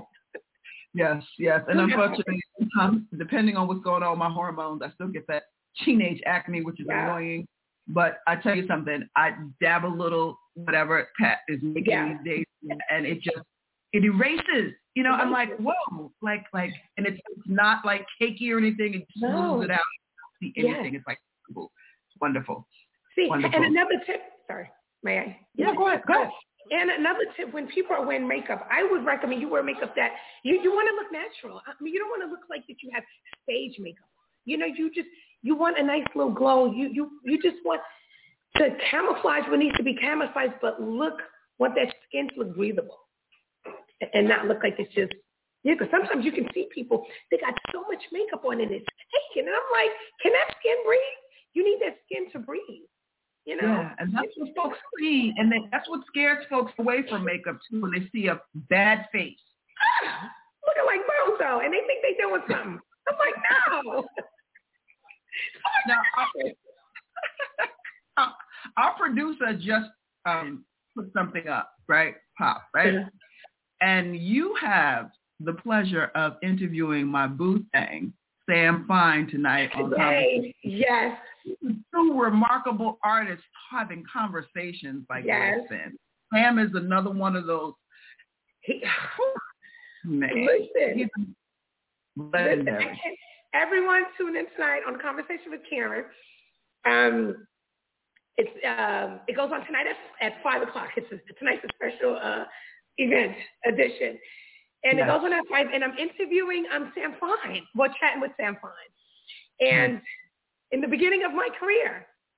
Yes, yes. And unfortunately, sometimes, depending on what's going on with my hormones, I still get that teenage acne, which is yeah. annoying. But I tell you something, I dab a little, whatever Pat is making yeah. these days, and it just, it erases. You know, I'm like, whoa, like, like, and it's not like cakey or anything. It smooths no. it out. You see anything. Yes. It's like, cool. It's wonderful. See, wonderful. And another tip, sorry, may I? Yeah, go ahead, go ahead. And another tip, when people are wearing makeup, I would recommend you wear makeup that you, you want to look natural. I mean, you don't want to look like that you have stage makeup. You know, you just, you want a nice little glow. You you you just want to camouflage what needs to be camouflaged, but look, want that skin to look breathable and not look like it's just, yeah, because sometimes you can see people, they got so much makeup on and it's taken. And I'm like, can that skin breathe? You need that skin to breathe. You know? Yeah, and that's what folks see, and they, that's what scares folks away from makeup too, when they see a bad face. Ah, looking like Bozo, and they think they doing something. I'm like, no. Now, our, our producer just um, put something up, right? Pop, right? Yeah. And you have the pleasure of interviewing my boo thing, Sam Fine, tonight on Hey, yes. Two remarkable artists having conversations like yes. this. Sam is another one of those. He, man, listen, listen everyone tune in tonight on Conversation with Karen. Um, it's um, it goes on tonight at, at five o'clock. It's a, tonight's a special uh, event edition. And yes. it goes on at five, and I'm interviewing um, Sam Fine. Well, chatting with Sam Fine. And mm. in the beginning of my career,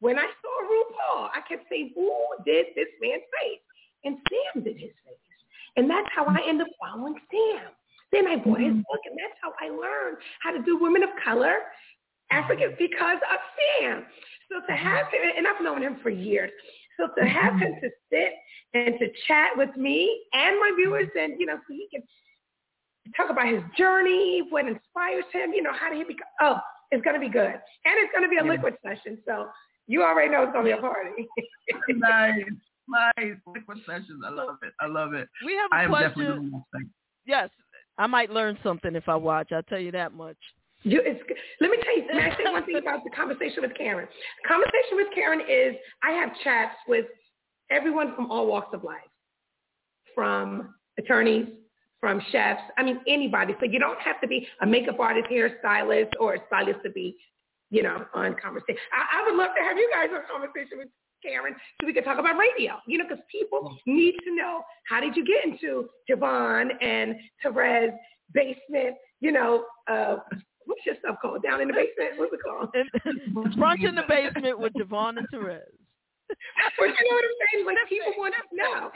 when I saw RuPaul, I kept saying, who did this man's face? And Sam did his face. And that's how I ended up following Sam. Then I bought his book, and that's how I learned how to do women of color, African, because of Sam. So to have him, and I've known him for years, so to have him to sit and to chat with me and my viewers, and, you know, so he can talk about his journey, what inspires him, you know, how did he become, oh, it's going to be good. And it's going to be a liquid session, so you already know it's going to be a party. Nice, nice. Liquid sessions. I love it. I love it. We have a I am question. definitely doing that thing. Yes, I might learn something if I watch. I'll tell you that much. You, it's, let me tell you, may I say one thing about the conversation with Karen? Conversation with Karen is I have chats with everyone from all walks of life, from attorneys, from chefs, I mean, anybody. So you don't have to be a makeup artist, hairstylist, or a stylist to be, you know, on conversation. I, I would love to have you guys on conversation with Karen so we could talk about radio, you know, because people need to know, how did you get into Javon and Therese basement, you know, uh, what's your stuff called? Down in the basement? What's it called? Brunch in the basement with Javon and Therese. But you know what I'm saying? Like, people want to know.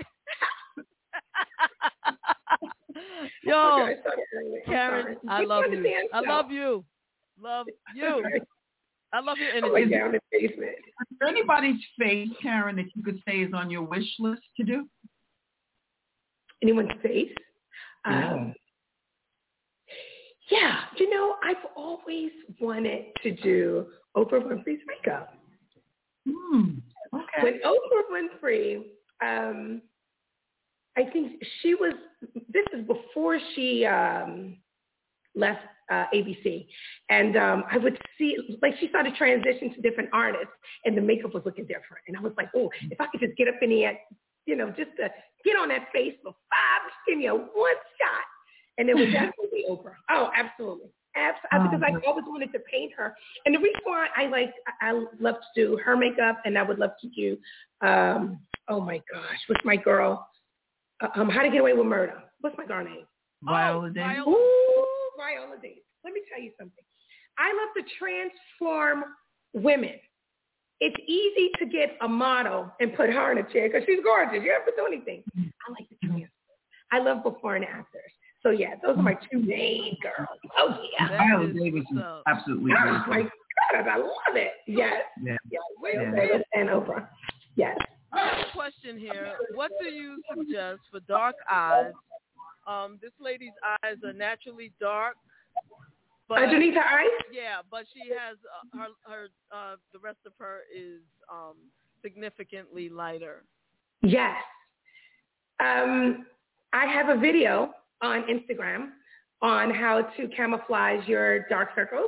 Yo, okay, sorry, Karen, I we love you. I love you. Love you. I love your energy. Like down in the basement. Is there anybody's face, Karen, that you could say is on your wish list to do? Anyone's face? Yeah. Um, yeah, you know, I've always wanted to do Oprah Winfrey's makeup. Hmm. Okay. When Oprah Winfrey, um, I think she was, this is before she um, left uh, A B C. And um, I would see, like, she started transitioning to different artists, and the makeup was looking different. And I was like, oh, if I could just get up in the, you know, just to get on that face for five, give me a one shot. And it was definitely Oprah. Oh, absolutely. Absolutely. Because I always wanted to paint her. And the reason why I like, I love to do her makeup, and I would love to do, um, oh my gosh, what's my girl? Uh, um, How to Get Away with Murder. What's my girl name? Viola oh, Davis. Viola. Ooh, Viola Davis. Let me tell you something. I love to transform women. It's easy to get a model and put her in a chair because she's gorgeous. You don't have to do anything. I like to transform. I love before and afters. So, yeah, those are my two main girls. Oh, yeah. Viola Davis is absolutely Oh, beautiful. my God, I love it. Yes. Yeah. Yes. Yeah. Davis and Oprah. Yes. I have a question here. What do you suggest for dark eyes? Um, this lady's eyes are naturally dark. But, underneath her eyes? Yeah, but she has uh, her her uh, the rest of her is um, significantly lighter. Yes. Um, I have a video on Instagram on how to camouflage your dark circles.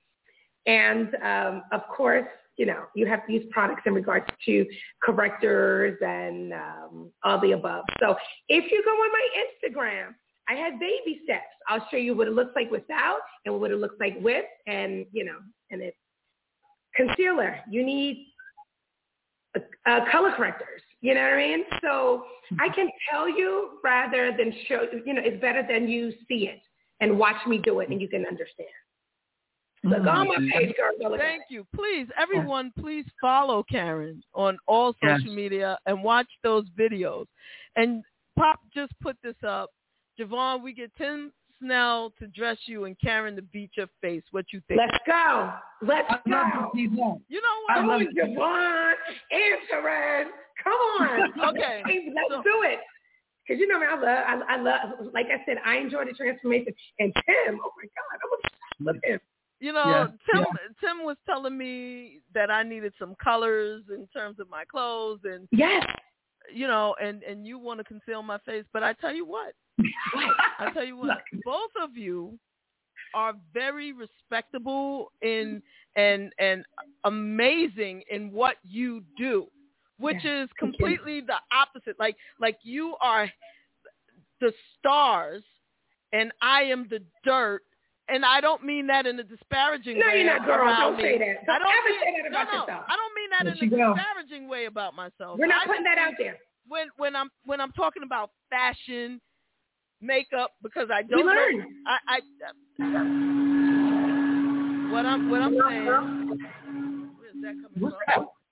And um, of course, you know, you have to use products in regards to correctors and um, all the above. So if you go on my Instagram, I had baby steps. I'll show you what it looks like without and what it looks like with, and, you know, and it's concealer. You need uh, uh, color correctors. You know what I mean? So I can tell you rather than show, you know, it's better than you see it and watch me do it and you can understand. So go on my page, girl. Thank you. Please, everyone, please follow Karen on all social yes. media and watch those videos. And Pop just put this up. Javon, we get Tim Snell to dress you and Karen to beat your face. What you think? Let's go. Let's I go. You know what? Come on, Javon and Therese. Come on. Okay. Hey, let's so, do it. Because, you know, I, mean, I love, I, I love, like I said, I enjoy the transformation. And Tim, oh, my God, I'm going to him. You know, yeah, Tim yeah. Tim was telling me that I needed some colors in terms of my clothes. And, yes. you know, and, and you want to conceal my face. But I tell you what. I tell you what. Both of you are very respectable in and and amazing in what you do, which yeah. is completely the opposite. Like like you are the stars and I am the dirt. And I don't mean that in a disparaging no, way. No, you're not, girl. Don't me. say that. Don't I don't ever mean, say that about no, no, yourself. I don't mean that There in a go. disparaging way about myself. We're not I putting that out there. When when I'm when I'm talking about fashion, makeup, because I don't we learn. know. I, I what I'm what I'm saying. Where's that coming What's from? that?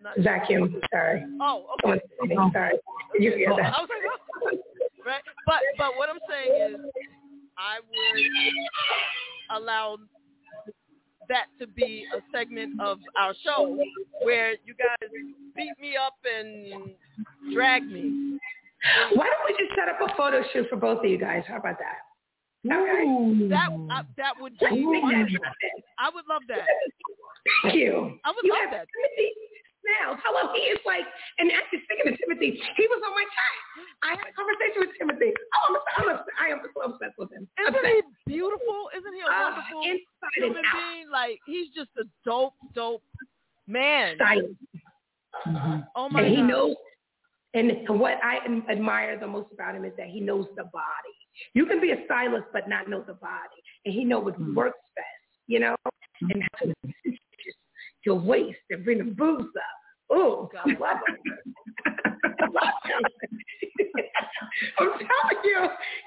Not Vacuum. Sorry. Oh, okay. okay. Sorry. You hear that? I was like, oh. Right. But but what I'm saying is, I would allow that to be a segment of our show where you guys beat me up and drag me. Why don't we just set up a photo shoot for both of you guys? How about that? Okay. That uh, that would be wonderful. I would love that. Thank you. I would you love have that. Timothy Snell. Hello, he is like, and actually speaking of Timothy, he was on my chat. I had a conversation with Timothy. Oh, I'm, I'm, I'm I am so obsessed with him. Isn't obsessed. he beautiful? Isn't he a Uh, wonderful inside human and out. being? Like, he's just a dope, dope man. Silent. Mm-hmm. Oh my and he God. knows, and what I am- admire the most about him is that he knows the body. You can be a stylist but not know the body, and he knows what Mm-hmm. works best, you know, and how to just your waist and bring the boobs up. Oh, I love him. I love him. I'm telling you,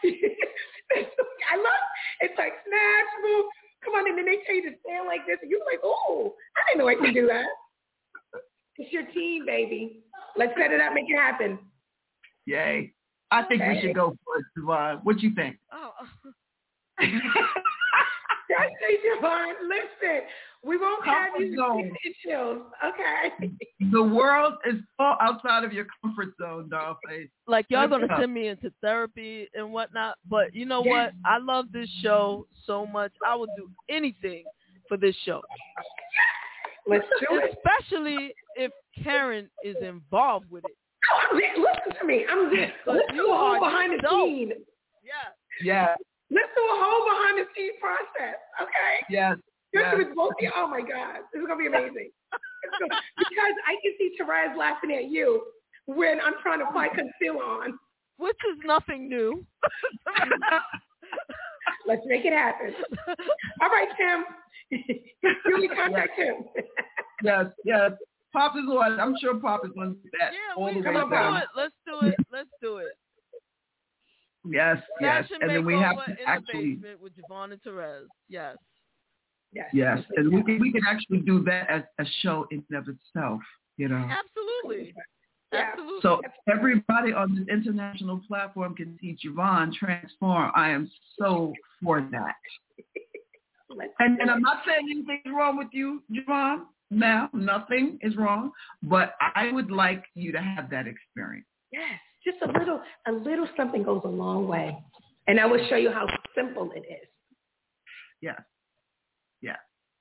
I love. It's like snatch, move, come on, and then they tell you to stand like this, and you're like, oh, I didn't know I could do that. It's your team, baby. Let's set it up, make it happen. Yay. I think Okay. we should go for it, Javon. What you think? Oh. That's Javon. Listen, we won't have Comfort you zone. chills. Okay. The world is all outside of your comfort zone, Dollface. Like, y'all Let's gonna go. send me into therapy and whatnot, but you know what? I love this show so much. I would do anything for this show, Let's do it. especially if Karen is involved with it. Oh, I'm there. Listen to me. I'm there. But Let's you do a whole are behind the dope. scene. Yeah. Yeah. Let's do a whole behind the scene process. Okay. Yes. Just Yes. with both of you. Oh my God, this is gonna be amazing. It's gonna, because I can see Therese laughing at you when I'm trying to find concealer on. Which is nothing new. Let's make it happen. All right, Tim. You can contact him. Yes. Yes. Pop is on. I'm sure Pop is going to do that Yeah, all we, the let's way do down. it. Let's do it. Let's do it. Yes. Yes. Fashion And then we have makeover to in actually. the basement with Javon and Therese. Yes. Yes. Yes, and we can, we can actually do that as a show in and of itself, you know. Absolutely. Yeah. Absolutely. So everybody on this international platform can see Javon transform. I am so for that. Let's And, do and I'm it. not saying anything's wrong with you, Javon. Now, nothing is wrong, but I would like you to have that experience. Yes, just a little, a little something goes a long way, and I will show you how simple it is. Yes. Yes.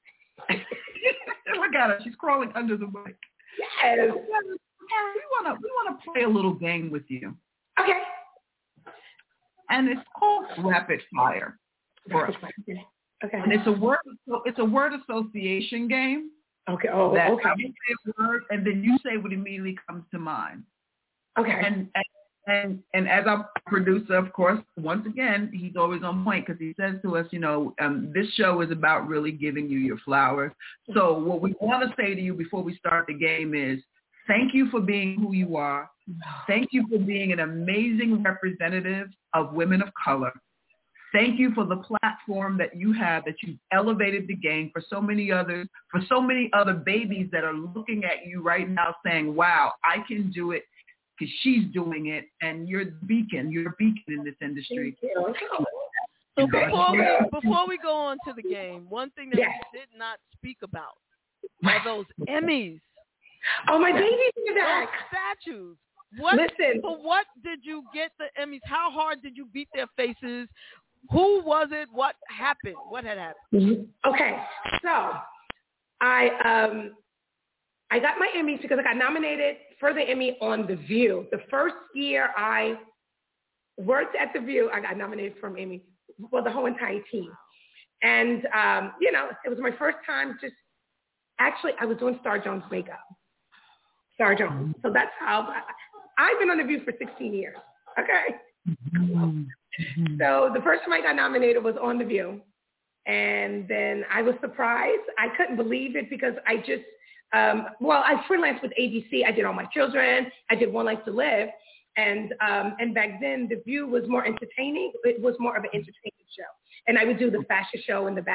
Look at her. She's crawling under the mic. Yes. We want to we want to play a little game with you, Okay. and it's called Rapid Fire for us. Okay. And it's a word it's a word association game. Okay. Oh, that okay. I will say a word, and then you say what immediately comes to mind. Okay. And and and, and as our producer, of course, once again, he's always on point because he says to us, you know, um, this show is about really giving you your flowers. So what we want to say to you before we start the game is, thank you for being who you are. Thank you for being an amazing representative of women of color. Thank you for the platform that you have, that you've elevated the game for so many others, for so many other babies that are looking at you right now saying, wow, I can do it because she's doing it, and you're the beacon. You're a beacon in this industry. Thank you. So before we before we go on to the game, one thing that Yes. we did not speak about are those Emmys, Oh, my baby's those back. statues. What Listen. for? What did you get the Emmys? How hard did you beat their faces? Who was it? What happened? What had happened? Okay, so I um I got my Emmys because I got nominated for the Emmy on The View. The first year I worked at The View, I got nominated for an Emmy. Well, the whole entire team. And, um, you know, it was my first time just, actually, I was doing Star Jones makeup. Star Jones. So that's how, I, I've been on The View for sixteen years, okay? Mm-hmm. So the first time I got nominated was on The View. And then I was surprised. I couldn't believe it because I just, um, well, I freelanced with A B C. I did All My Children. I did One Life to Live. And um, and back then, The View was more entertaining. It was more of an entertainment show. And I would do the fashion show in the back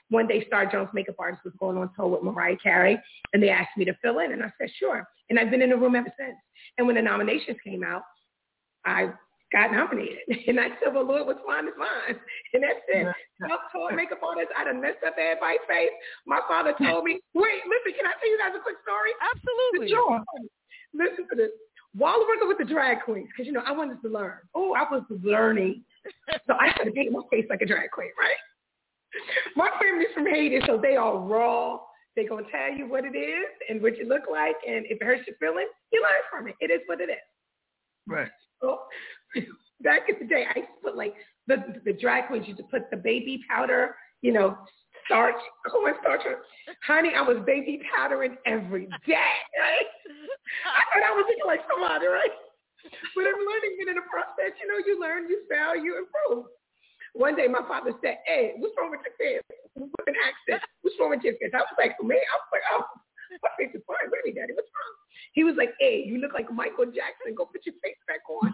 one day Star Jones makeup artist was going on tour with Mariah Carey, and they asked me to fill in, and I said, sure. And I've been in the room ever since. And when the nominations came out, I got nominated. And I said, well, Lord, what's mine is mine. And that's it. Self-taught makeup artist. I done messed up everybody's face. My father told me, wait, listen, can I tell you guys a quick story? Absolutely. Sure. Listen to this. While working with the drag queens, because, you know, I wanted to learn. Oh, I was learning. So I started painting my face like a drag queen, right? My family's from Haiti, so they are raw. They're going to tell you what it is and what you look like. And if it hurts your feelings, you learn from it. It is what it is. Right. So back in the day, I used to put like the, the drag queens used to put the baby powder, you know, starch, corn starch. Honey, I was baby powdering every day, right? I thought I was looking like somebody, right? But I'm learning that in the process, you know, you learn, you fail, you improve. One day my father said, hey, what's wrong with your face? With an accent, what's wrong with your face? I was like, for me, I was like, oh, my face is fine. Really, Daddy, what's wrong? He was like, hey, you look like Michael Jackson. Go put your face back on.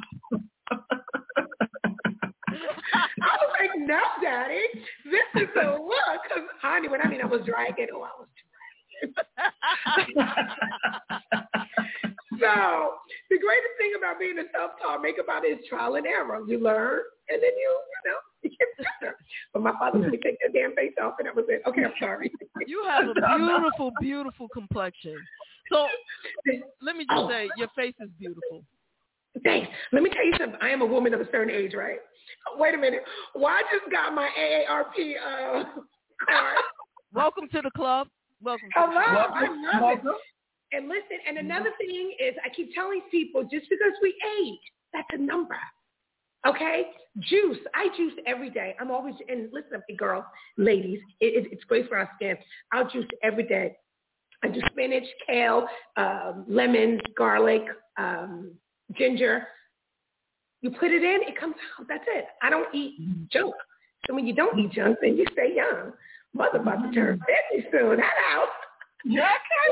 I was like, no, Daddy, this is the look. Because, honey, when I mean I was dragging, oh, I was dragging. So the greatest thing about being a self-taught makeup artist is trial and error. You learn, and then you, you know, you get better. But my father let me take that damn face off, and that was it. Okay, I'm sorry. You have a beautiful, beautiful complexion. So let me just oh. say, your face is beautiful. Thanks. Let me tell you something. I am a woman of a certain age, right? Wait a minute. Well, I just got my A A R P uh, card. Welcome to the club. Welcome to Hello. the club. I love it. And listen, and another thing is I keep telling people, just because we age, that's a number. Okay? Juice. I juice every day. I'm always, and listen up, girls, ladies, it, it, it's great for our skin. I'll juice every day. I do spinach, kale, um, lemons, garlic, um, ginger. You put it in, it comes out. That's it. I don't eat junk. So when you don't eat junk, then you stay young. Mother about to turn fifty soon. Hello. Yeah,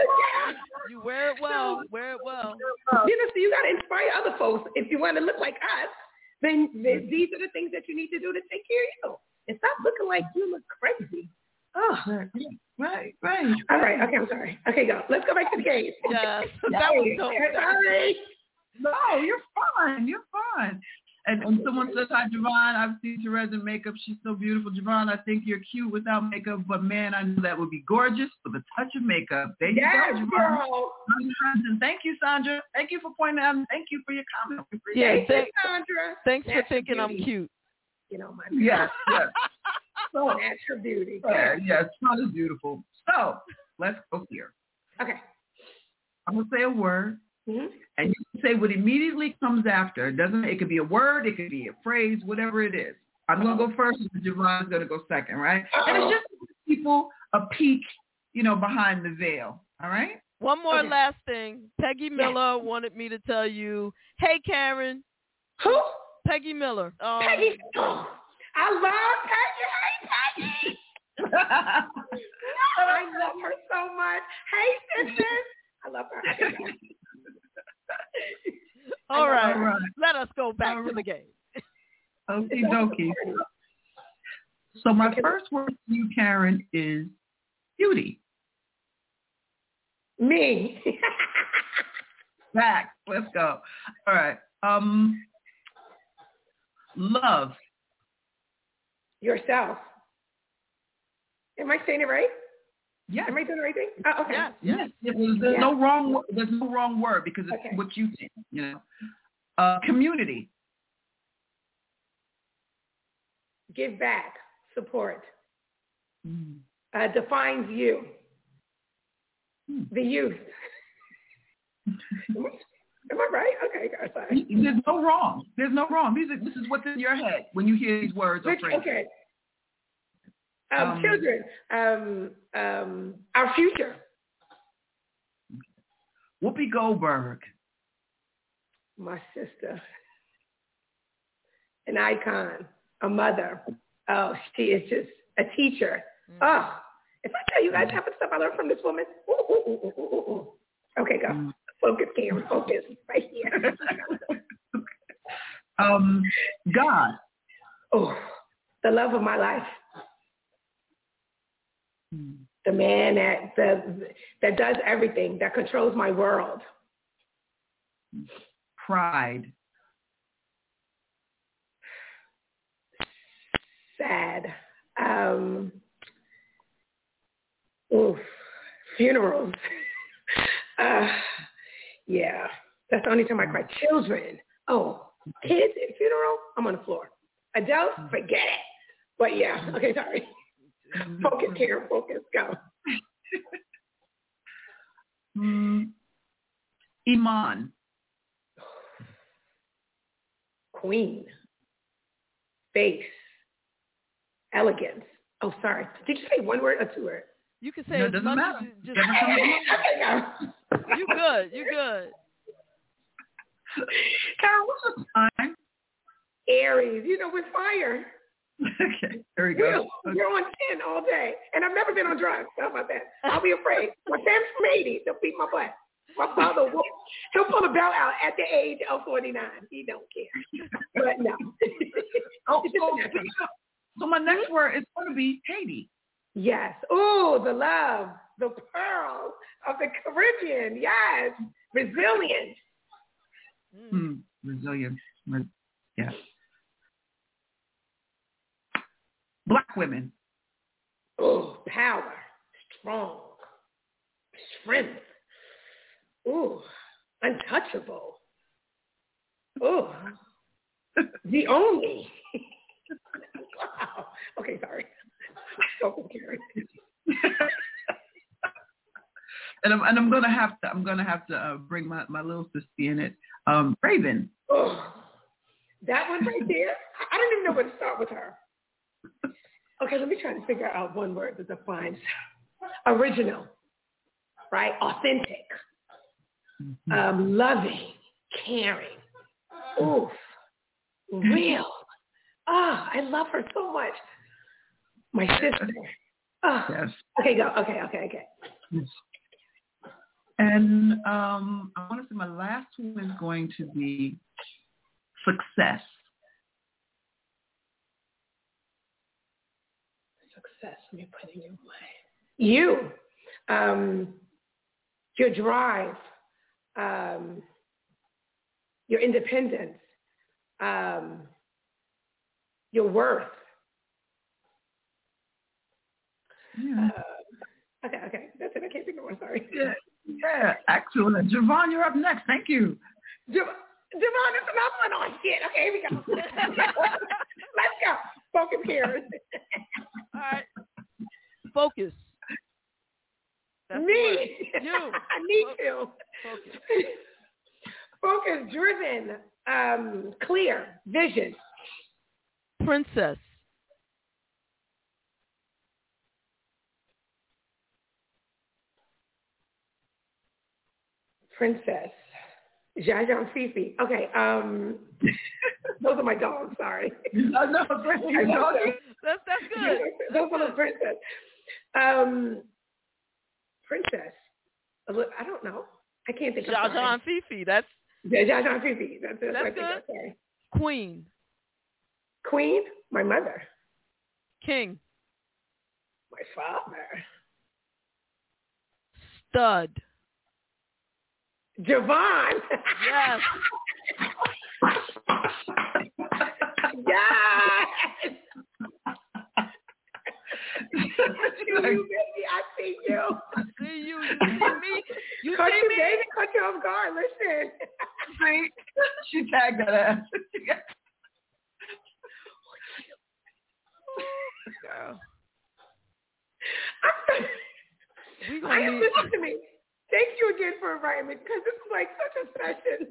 you wear it well. So, wear it well. You know, so you got to inspire other folks. If you want to look like us, then th- these are the things that you need to do to take care of you. And stop looking like you look crazy. Oh, right, right. All right. Okay, I'm sorry. Okay, go. Let's go back to the game. Yes, that was so sorry. No, you're fine. You're fine. And, and someone says, hi, Javon. I've seen Therese in makeup. She's so beautiful. Javon, I think you're cute without makeup, but man, I know that would be gorgeous with a touch of makeup. There you yes, go, Javon. Girl. Thank you, Sandra. Thank you for pointing out. Thank you for your comment. Yeah, thank thank, you, Sandra. Thanks Natural for thinking beauty. I'm cute. You know, my yes, yes. So natural beauty. Uh, yes, not as beautiful. So let's go here. Okay. I'm gonna say a word. Mm-hmm. And you can say what immediately comes after. It doesn't. It could be a word. It could be a phrase. Whatever it is. I'm going to go first, and Javon's going to go second, right? Uh-oh. And it's just to give people a peek, you know, behind the veil. All right. One more okay. last thing. Peggy Miller yes. wanted me to tell you, hey, Karen. Who? Peggy Miller. Um, Peggy. Oh, I love Peggy. Hey, Peggy. I love her so much. Hey, sisters. I love her. All right. All right. Let us go back right. to the game. Okie dokie. So my first word to you, Karen, is beauty. Me. Back. Let's go. All right. Um, love. Yourself. Am I saying it right? Yes. Am I doing the right thing? Oh, okay. Yes. Yes. yes. There's, there's yes. no wrong. There's no wrong word because it's okay. what you think. You know. Uh, community. Give back. Support. Mm. Uh, defines you. Mm. The youth. am, I, am I right? Okay. Sorry. There's no wrong. There's no wrong. These are, this is what's in your head when you hear these words or phrases. Okay. Um, um, children, um, um, our future. Whoopi Goldberg. My sister. An icon. A mother. Oh, she is just a teacher. Mm. Oh, if I tell you guys half the stuff I learned from this woman. Ooh, ooh, ooh, ooh, ooh, ooh. Okay, go. Mm. Focus, Karen. Focus. Right here. um, God. Oh, the love of my life. The man that the, that does everything, that controls my world. Pride. Sad. Um, oof. Funerals. uh, yeah, that's the only time I cry. Children. Oh, kids at funeral? I'm on the floor. Adults, forget it. But yeah, okay, sorry. Focus, Karen, focus, go. mm. Iman. Queen. Face. Elegance. Oh, sorry. Did you say one word or two words? You can say no, as doesn't much matter. as you just. Okay, go. You good. You good. Karen, what's the time? Aries. You know, with fire. Okay, there we go. We're, Okay. we're on ten all day. And I've never been on drugs. How about that? I'll be afraid. My family's from Haiti. They'll beat my butt. My father will. He'll pull a belt out at the age of forty-nine. He don't care. But no. oh, so, so my next word is going to be Haiti. Yes. Ooh, the love, the pearl of the Caribbean. Yes. Resilient. Mm, resilient. Re- yeah. Black women. Ooh, power, strong, strength. Ooh, untouchable. Ooh, the only. Wow. Okay, sorry. So and I'm and I'm gonna have to I'm gonna have to uh, bring my, my little sister in it. Um, Raven. Oh, that one right there. I don't even know where to start with her. Okay, let me try to figure out one word that defines original, right? Authentic, Mm-hmm. um, loving, caring, oof, real. Ah, oh, I love her so much. My sister. Oh. Yes. Okay, go. Okay, okay, okay. Yes. And um, I want to say my last one is going to be success. Success. Let me put in your way. You, um, your drive, um, your independence, um, your worth. Yeah. Uh, okay, okay. That's it. I can't think of one. Sorry. Yeah, yeah. Excellent. Javon, you're up next. Thank you. Jav- Javon, there's another one on shit. Okay, here we go. Let's go. Focus, Karen. All right. Focus. That's Me. You. I need to. Focus. Focus, driven, um, clear, vision. Princess. Princess. Jajan Fifi. Okay, um, those are my dogs, sorry. No, no, I know you. That's, that's good. Those are the princess. Um, princess. I don't know. I can't think of Jajan Fifi. That's Jajan Fifi. That's, that's, that's what I think good. of, sorry. Queen. Queen, my mother. King. My father. Stud. Javon. Yes. Yes. you, baby, I see you. I see you. You see me. You Cut see you, me. baby. Cut you off guard. Listen. See, she tagged that ass. We I gonna am need. listen to me. Thank you again for inviting me because this is like such a session.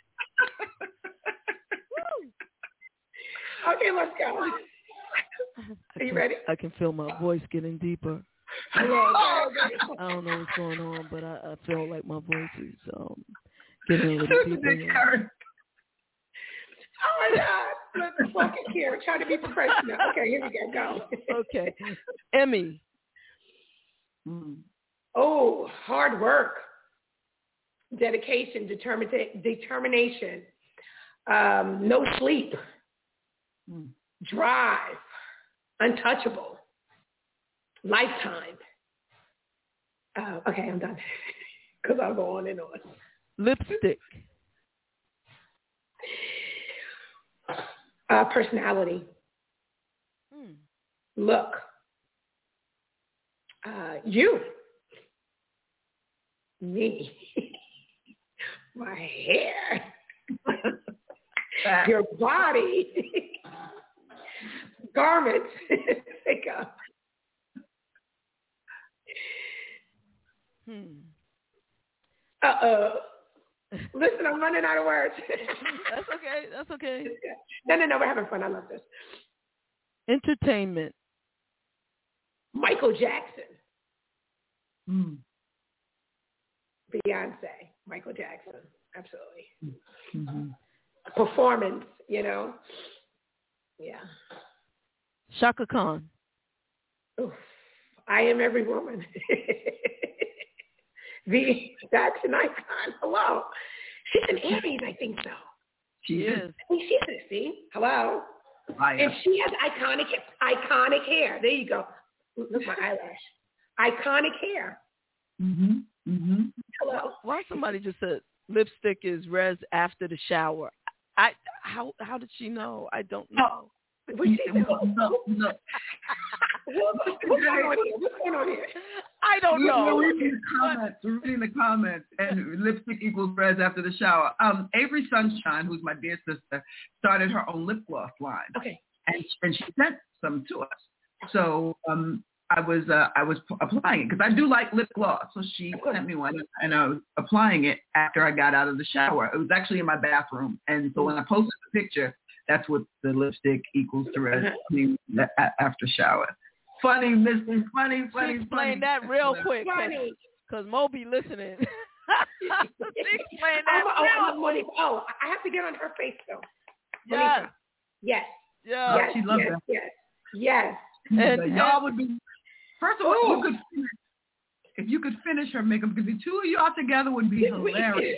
Okay, let's go. Are you ready? I can feel my voice getting deeper. Hello. I don't know what's going on, but I, I feel like my voice is um, getting a little deeper. Oh my God. Let's fucking here. Trying to be professional. Okay, here we go. Go. Okay. Emmy. Mm. Oh, hard work, dedication, determin- determination, um, no sleep, Mm. drive, untouchable, lifetime, Uh, okay, I'm done. Because I'll go on and on. Lipstick. Uh, personality. Hmm. Look. Uh, you. Me. My hair. Your body. Garments. Makeup. Hmm. Uh-oh. Listen, I'm running out of words. That's okay. That's okay. No, no, no. We're having fun. I love this. Entertainment. Michael Jackson. Mm. Beyonce. Michael Jackson. Absolutely. Mm-hmm. Performance, you know. Yeah. Shaka Khan. Oof. I am every woman. the that's an icon. Hello. She's an Aries, I think so. She is. I think she's a see. Hello. I And she has iconic iconic hair. There you go. Look my eyelash. Iconic hair. Mm-hmm. Mm-hmm. Hello. Why somebody just said lipstick is res after the shower? I how how did she know? I don't know. What she know? No, no. What's going on here? What's going on here? I don't know. We're reading the comments. We're reading the comments, and lipstick equals res after the shower. Um, Avery Sunshine, who's my dear sister, started her own lip gloss line. Okay. And and she sent some to us. So um, I was uh, I was p- applying it because I do like lip gloss. So she sent me one, and I was applying it after I got out of the shower. It was actually in my bathroom, and so when I posted the picture, that's what the lipstick equals to res after shower. Funny, Missus Funny, funny, She explained funny. that real quick, Funny. because Moby listening. She explained that oh, oh, real oh, quick. oh, I have to get on her face though. Yes. Monica. Yes. Yeah. Yes. She loves yes, that. yes. Yes. And, But y'all would be. First of all, Ooh. you could finish, if you could finish her makeup, because the two of y'all together would be hilarious.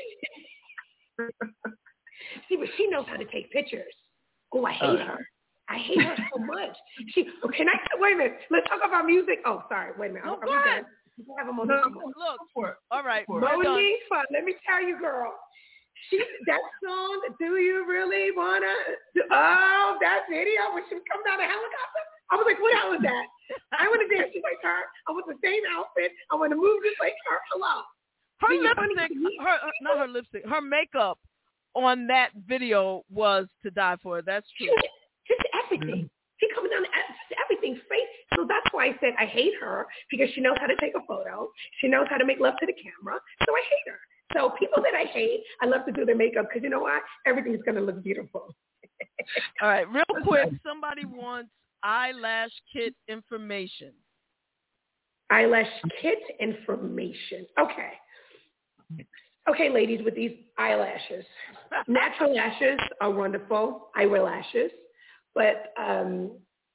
See, but she knows how to take pictures. Oh, I hate Uh, her. I hate her so much. She. Oh, can I? Wait a minute. Let's talk about music. Oh, sorry. Wait a minute. No, I'm, go I'm ahead. gonna have a no, moment. no, Look, for it. all right, For we're it. done. Monifa, let me tell you, girl. She that song. Do you really wanna? Oh, that video when she was coming down the helicopter. I was like, what the hell is that? I want to dance just like her. I want the same outfit. I want to move just like her. Hello. Her See, you're lipstick, funny. her, her not her lipstick, her makeup on that video was to die for. That's true. Just everything. She coming down to just everything face. So that's why I said I hate her, because she knows how to take a photo. She knows how to make love to the camera. So I hate her. So people that I hate, I love to do their makeup because you know what? Everything's going to look beautiful. All right, real quick, somebody wants eyelash kit information. Eyelash kit information. Okay. Okay, ladies, with these eyelashes. Natural lashes are wonderful, eyelashes, but um,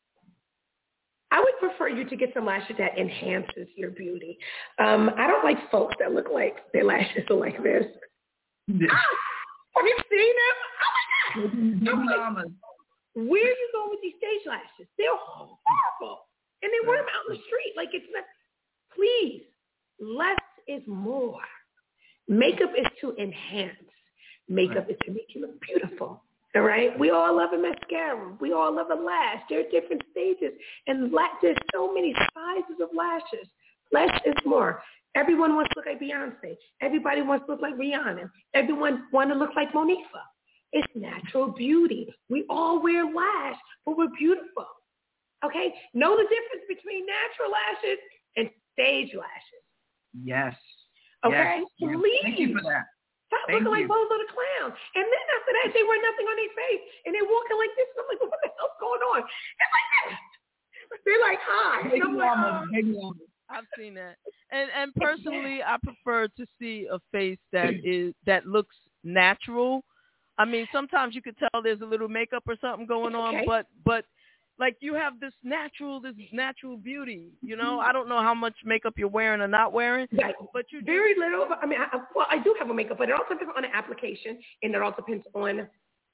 I would prefer you to get some lashes that enhances your beauty. Um, I don't like folks that look like their lashes are like this. Yeah. Ah, have you seen them? Oh my God. I'm like, where are you going with these stage lashes? They're horrible. And they wear them out in the street. Like it's not, please, less is more. Makeup is to enhance. Makeup right. is to make you look beautiful. All right? We all love a mascara. We all love a lash. There are different stages. And la- there's so many sizes of lashes. Less is more. Everyone wants to look like Beyonce. Everybody wants to look like Rihanna. Everyone wants to look like Monifa. It's natural beauty. We all wear lash, but we're beautiful. Okay? Know the difference between natural lashes and stage lashes. Yes. Okay? Yes. Please. Thank you for that. Stop Thank looking you. like Bozo the Clown. And then after that, they wear nothing on their face. And they're walking like this. And I'm like, what the hell's going on? It's like that. They're like, hi. And I'm like, oh. I've seen that. And and personally, I prefer to see a face that is that looks natural. I mean, sometimes you could tell there's a little makeup or something going on, okay. but but like you have this natural this natural beauty. You know, I don't know how much makeup you're wearing or not wearing, right. but you very little. I mean, I, well, I do have a makeup, but it also depends on the application, and it also depends on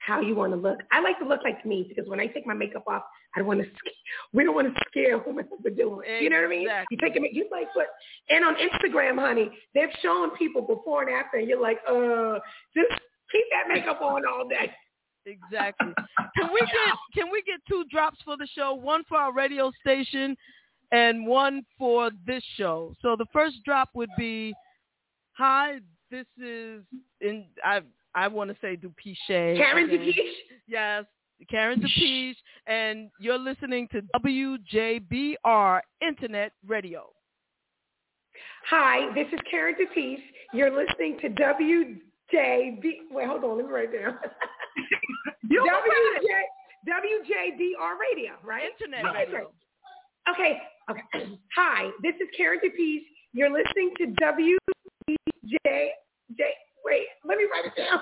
how you want to look. I like to look like me because when I take my makeup off, I don't want to. We don't want to scare whomever we're doing. Exactly. You know what I mean? You take it. You like what? And on Instagram, honey, they've shown people before and after, and you're like, uh, just keep that makeup on all day. Exactly. Can we get Can we get two drops for the show? One for our radio station, and one for this show. So the first drop would be, "Hi, this is in I I want to say Dupiche. Karen Dupiche? Yes, Karen Dupiche, and you're listening to W J B R Internet Radio. Hi, this is Karen Dupiche. You're listening to W J B. Wait, hold on, let me write it down. W J W J B R Radio, right? Internet okay, Radio. Okay, okay. Hi, this is Karen Dupiche. You're listening to W J J. Wait, let me write it down.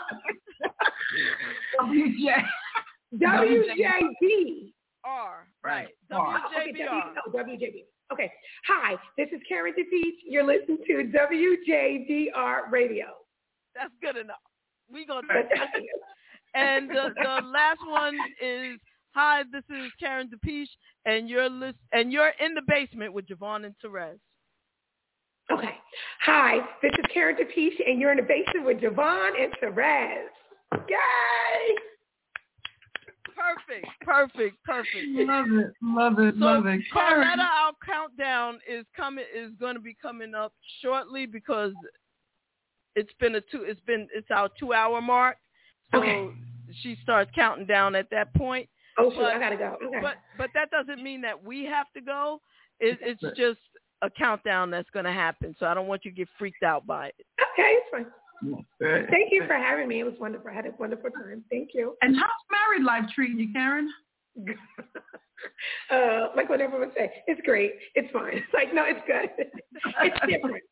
W J W J B R. Right. W J B R. Okay, oh, W J B. Okay. Hi, this is Karen Dupiche. You're listening to W J B R Radio. That's good enough. We gonna do that. And the, the last one is, "Hi, this is Karen Dupiche, and you're list and you're in the basement with Javon and Therese." Okay. Hi, this is Karen Dupiche, and you're in the basement with Javon and Therese. Yay! Perfect, perfect, perfect. Love it, love it, so, love it. Carletta, our countdown is coming is going to be coming up shortly because it's been a two. It's been it's our two hour mark. So okay. She starts counting down at that point. Oh, shoot, but, I gotta go. Okay. But but that doesn't mean that we have to go. It, it's just a countdown that's going to happen. So I don't want you to get freaked out by it. Okay, it's fine. Thank you for having me. It was wonderful. I had a wonderful time. Thank you. And how's married life treating you, Karen? uh, like what everyone say, it's great. It's fine. It's like, no, it's good. It's different.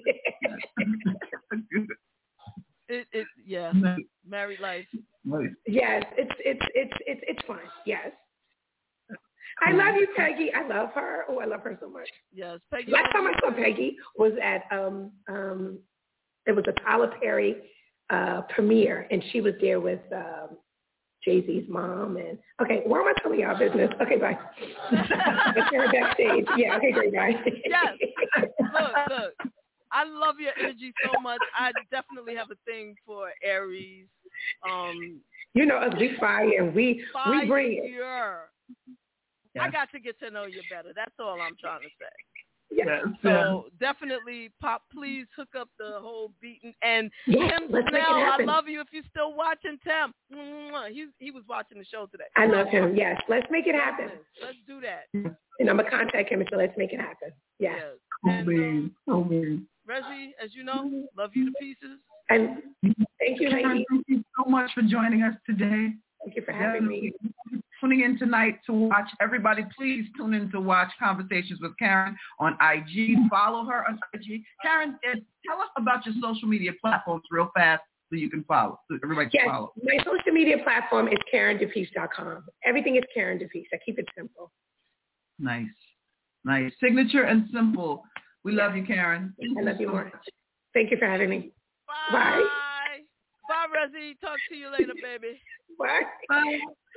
it, it, yeah. Married life. Yes, it's it's it's it's it's fine. Yes. I love you, Peggy. I love her. Oh, I love her so much. Yes, Peggy. Last time I saw Peggy was at um um it was a Tyler Perry uh premiere, and she was there with um Jay-Z's mom. And okay, why am I telling y'all business? Okay, bye. Let's hear her backstage. Yeah, okay, great, bye. Yes. Look, look. I love your energy so much. I definitely have a thing for Aries. Um, you know, us, we fire and we fire. we bring it. Yes. I got to get to know you better. That's all I'm trying to say. Yes. So definitely, Pop, please hook up the whole beating. And yes, Tim Snell, I love you. If you're still watching, Tim, he he was watching the show today. I love him. Yes, let's make it happen. Let's do that. And I'm gonna contact him and say, let's make it happen. Yes. yes. And, um, oh, man. Reggie, as you know, love you to pieces. And thank you, Karen, thank you so much for joining us today. Thank you for having yes. me. Tuning in tonight to watch. Everybody, please tune in to watch Conversations with Karen on I G. Follow her on I G. Karen, tell us about your social media platforms real fast so you can follow. So everybody can yes, follow. My social media platform is Karen Dupiche dot com. Everything is Karen Dupiche. I keep it simple. Nice. Nice. Signature and simple. We love you, Karen. I love you more. Thank you for having me. Bye. Bye. Bye, Reggie. Talk to you later, baby. Bye. Bye.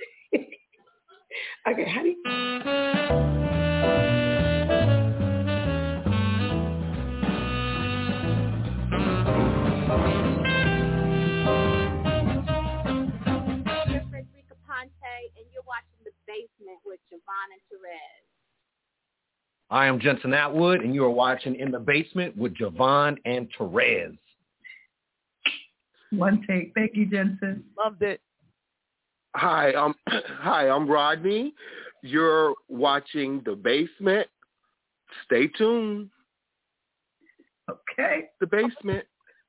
Okay, honey. Frederica Ponte, and you're watching The Basement with Javon and Therese. I am Jensen Atwood, and you are watching In the Basement with Javon and Therese. One take. Thank you, Jensen. Loved it. Hi, um, hi, I'm Rodney. You're watching The Basement. Stay tuned. Okay. The Basement.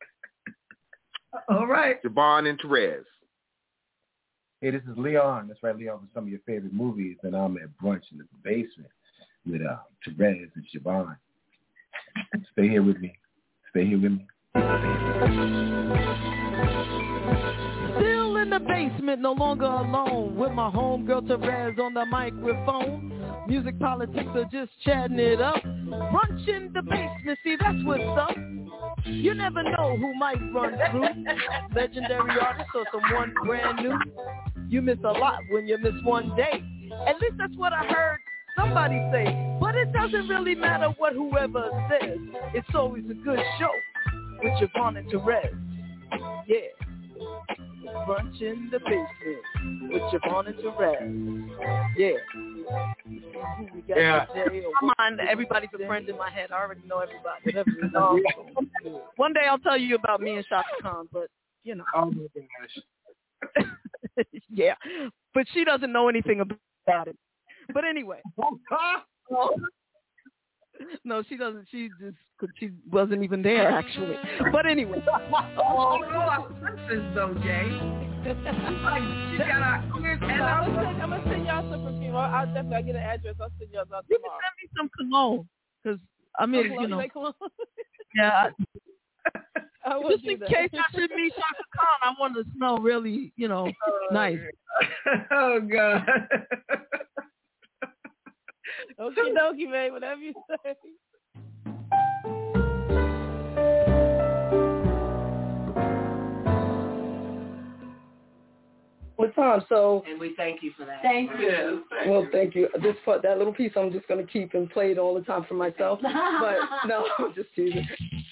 All right. Javon and Therese. Hey, this is Leon. That's right, Leon, for some of your favorite movies. And I'm at brunch in the basement with uh, Therese and Javon. Stay here with me. Stay here with me. Still in the basement, no longer alone, with my homegirl Therese on the microphone. Music, politics, or just chatting it up. Brunch in the basement, see, that's what's up. You never know who might run through. Legendary artist or someone brand new. You miss a lot when you miss one day. At least that's what I heard somebody say. But it doesn't really matter what whoever says. It's always a good show with Javon and Therese. Yeah. Brunch in the basement with Javon and Therese. Yeah. We got Yeah. Come on, everybody's a friend in my head. I already know everybody. Whatever it is. Um, one day I'll tell you about me and Shaka Khan, but you know. Oh my gosh. Yeah, but she doesn't know anything about it. But anyway. No, she doesn't. She just, she wasn't even there, actually. But anyway. Oh, no, princess, though, Jay. Like, she got a clear I'm gonna send, I'm gonna send y'all some perfume. I'll, I'll definitely get an address. I'll send y'all some You tomorrow. can send me some cologne, because I mean, Cologne, you know, like cologne? yeah. I will Just do in that. case I should meet Shaka Khan, I want to smell really, you know, nice. Oh God. Okie dokie, babe. Whatever you say. What time? So, and we thank you for that. Thank you. Well, thank you. This part, that little piece, I'm just gonna keep and play it all the time for myself. But no, I'm just teasing.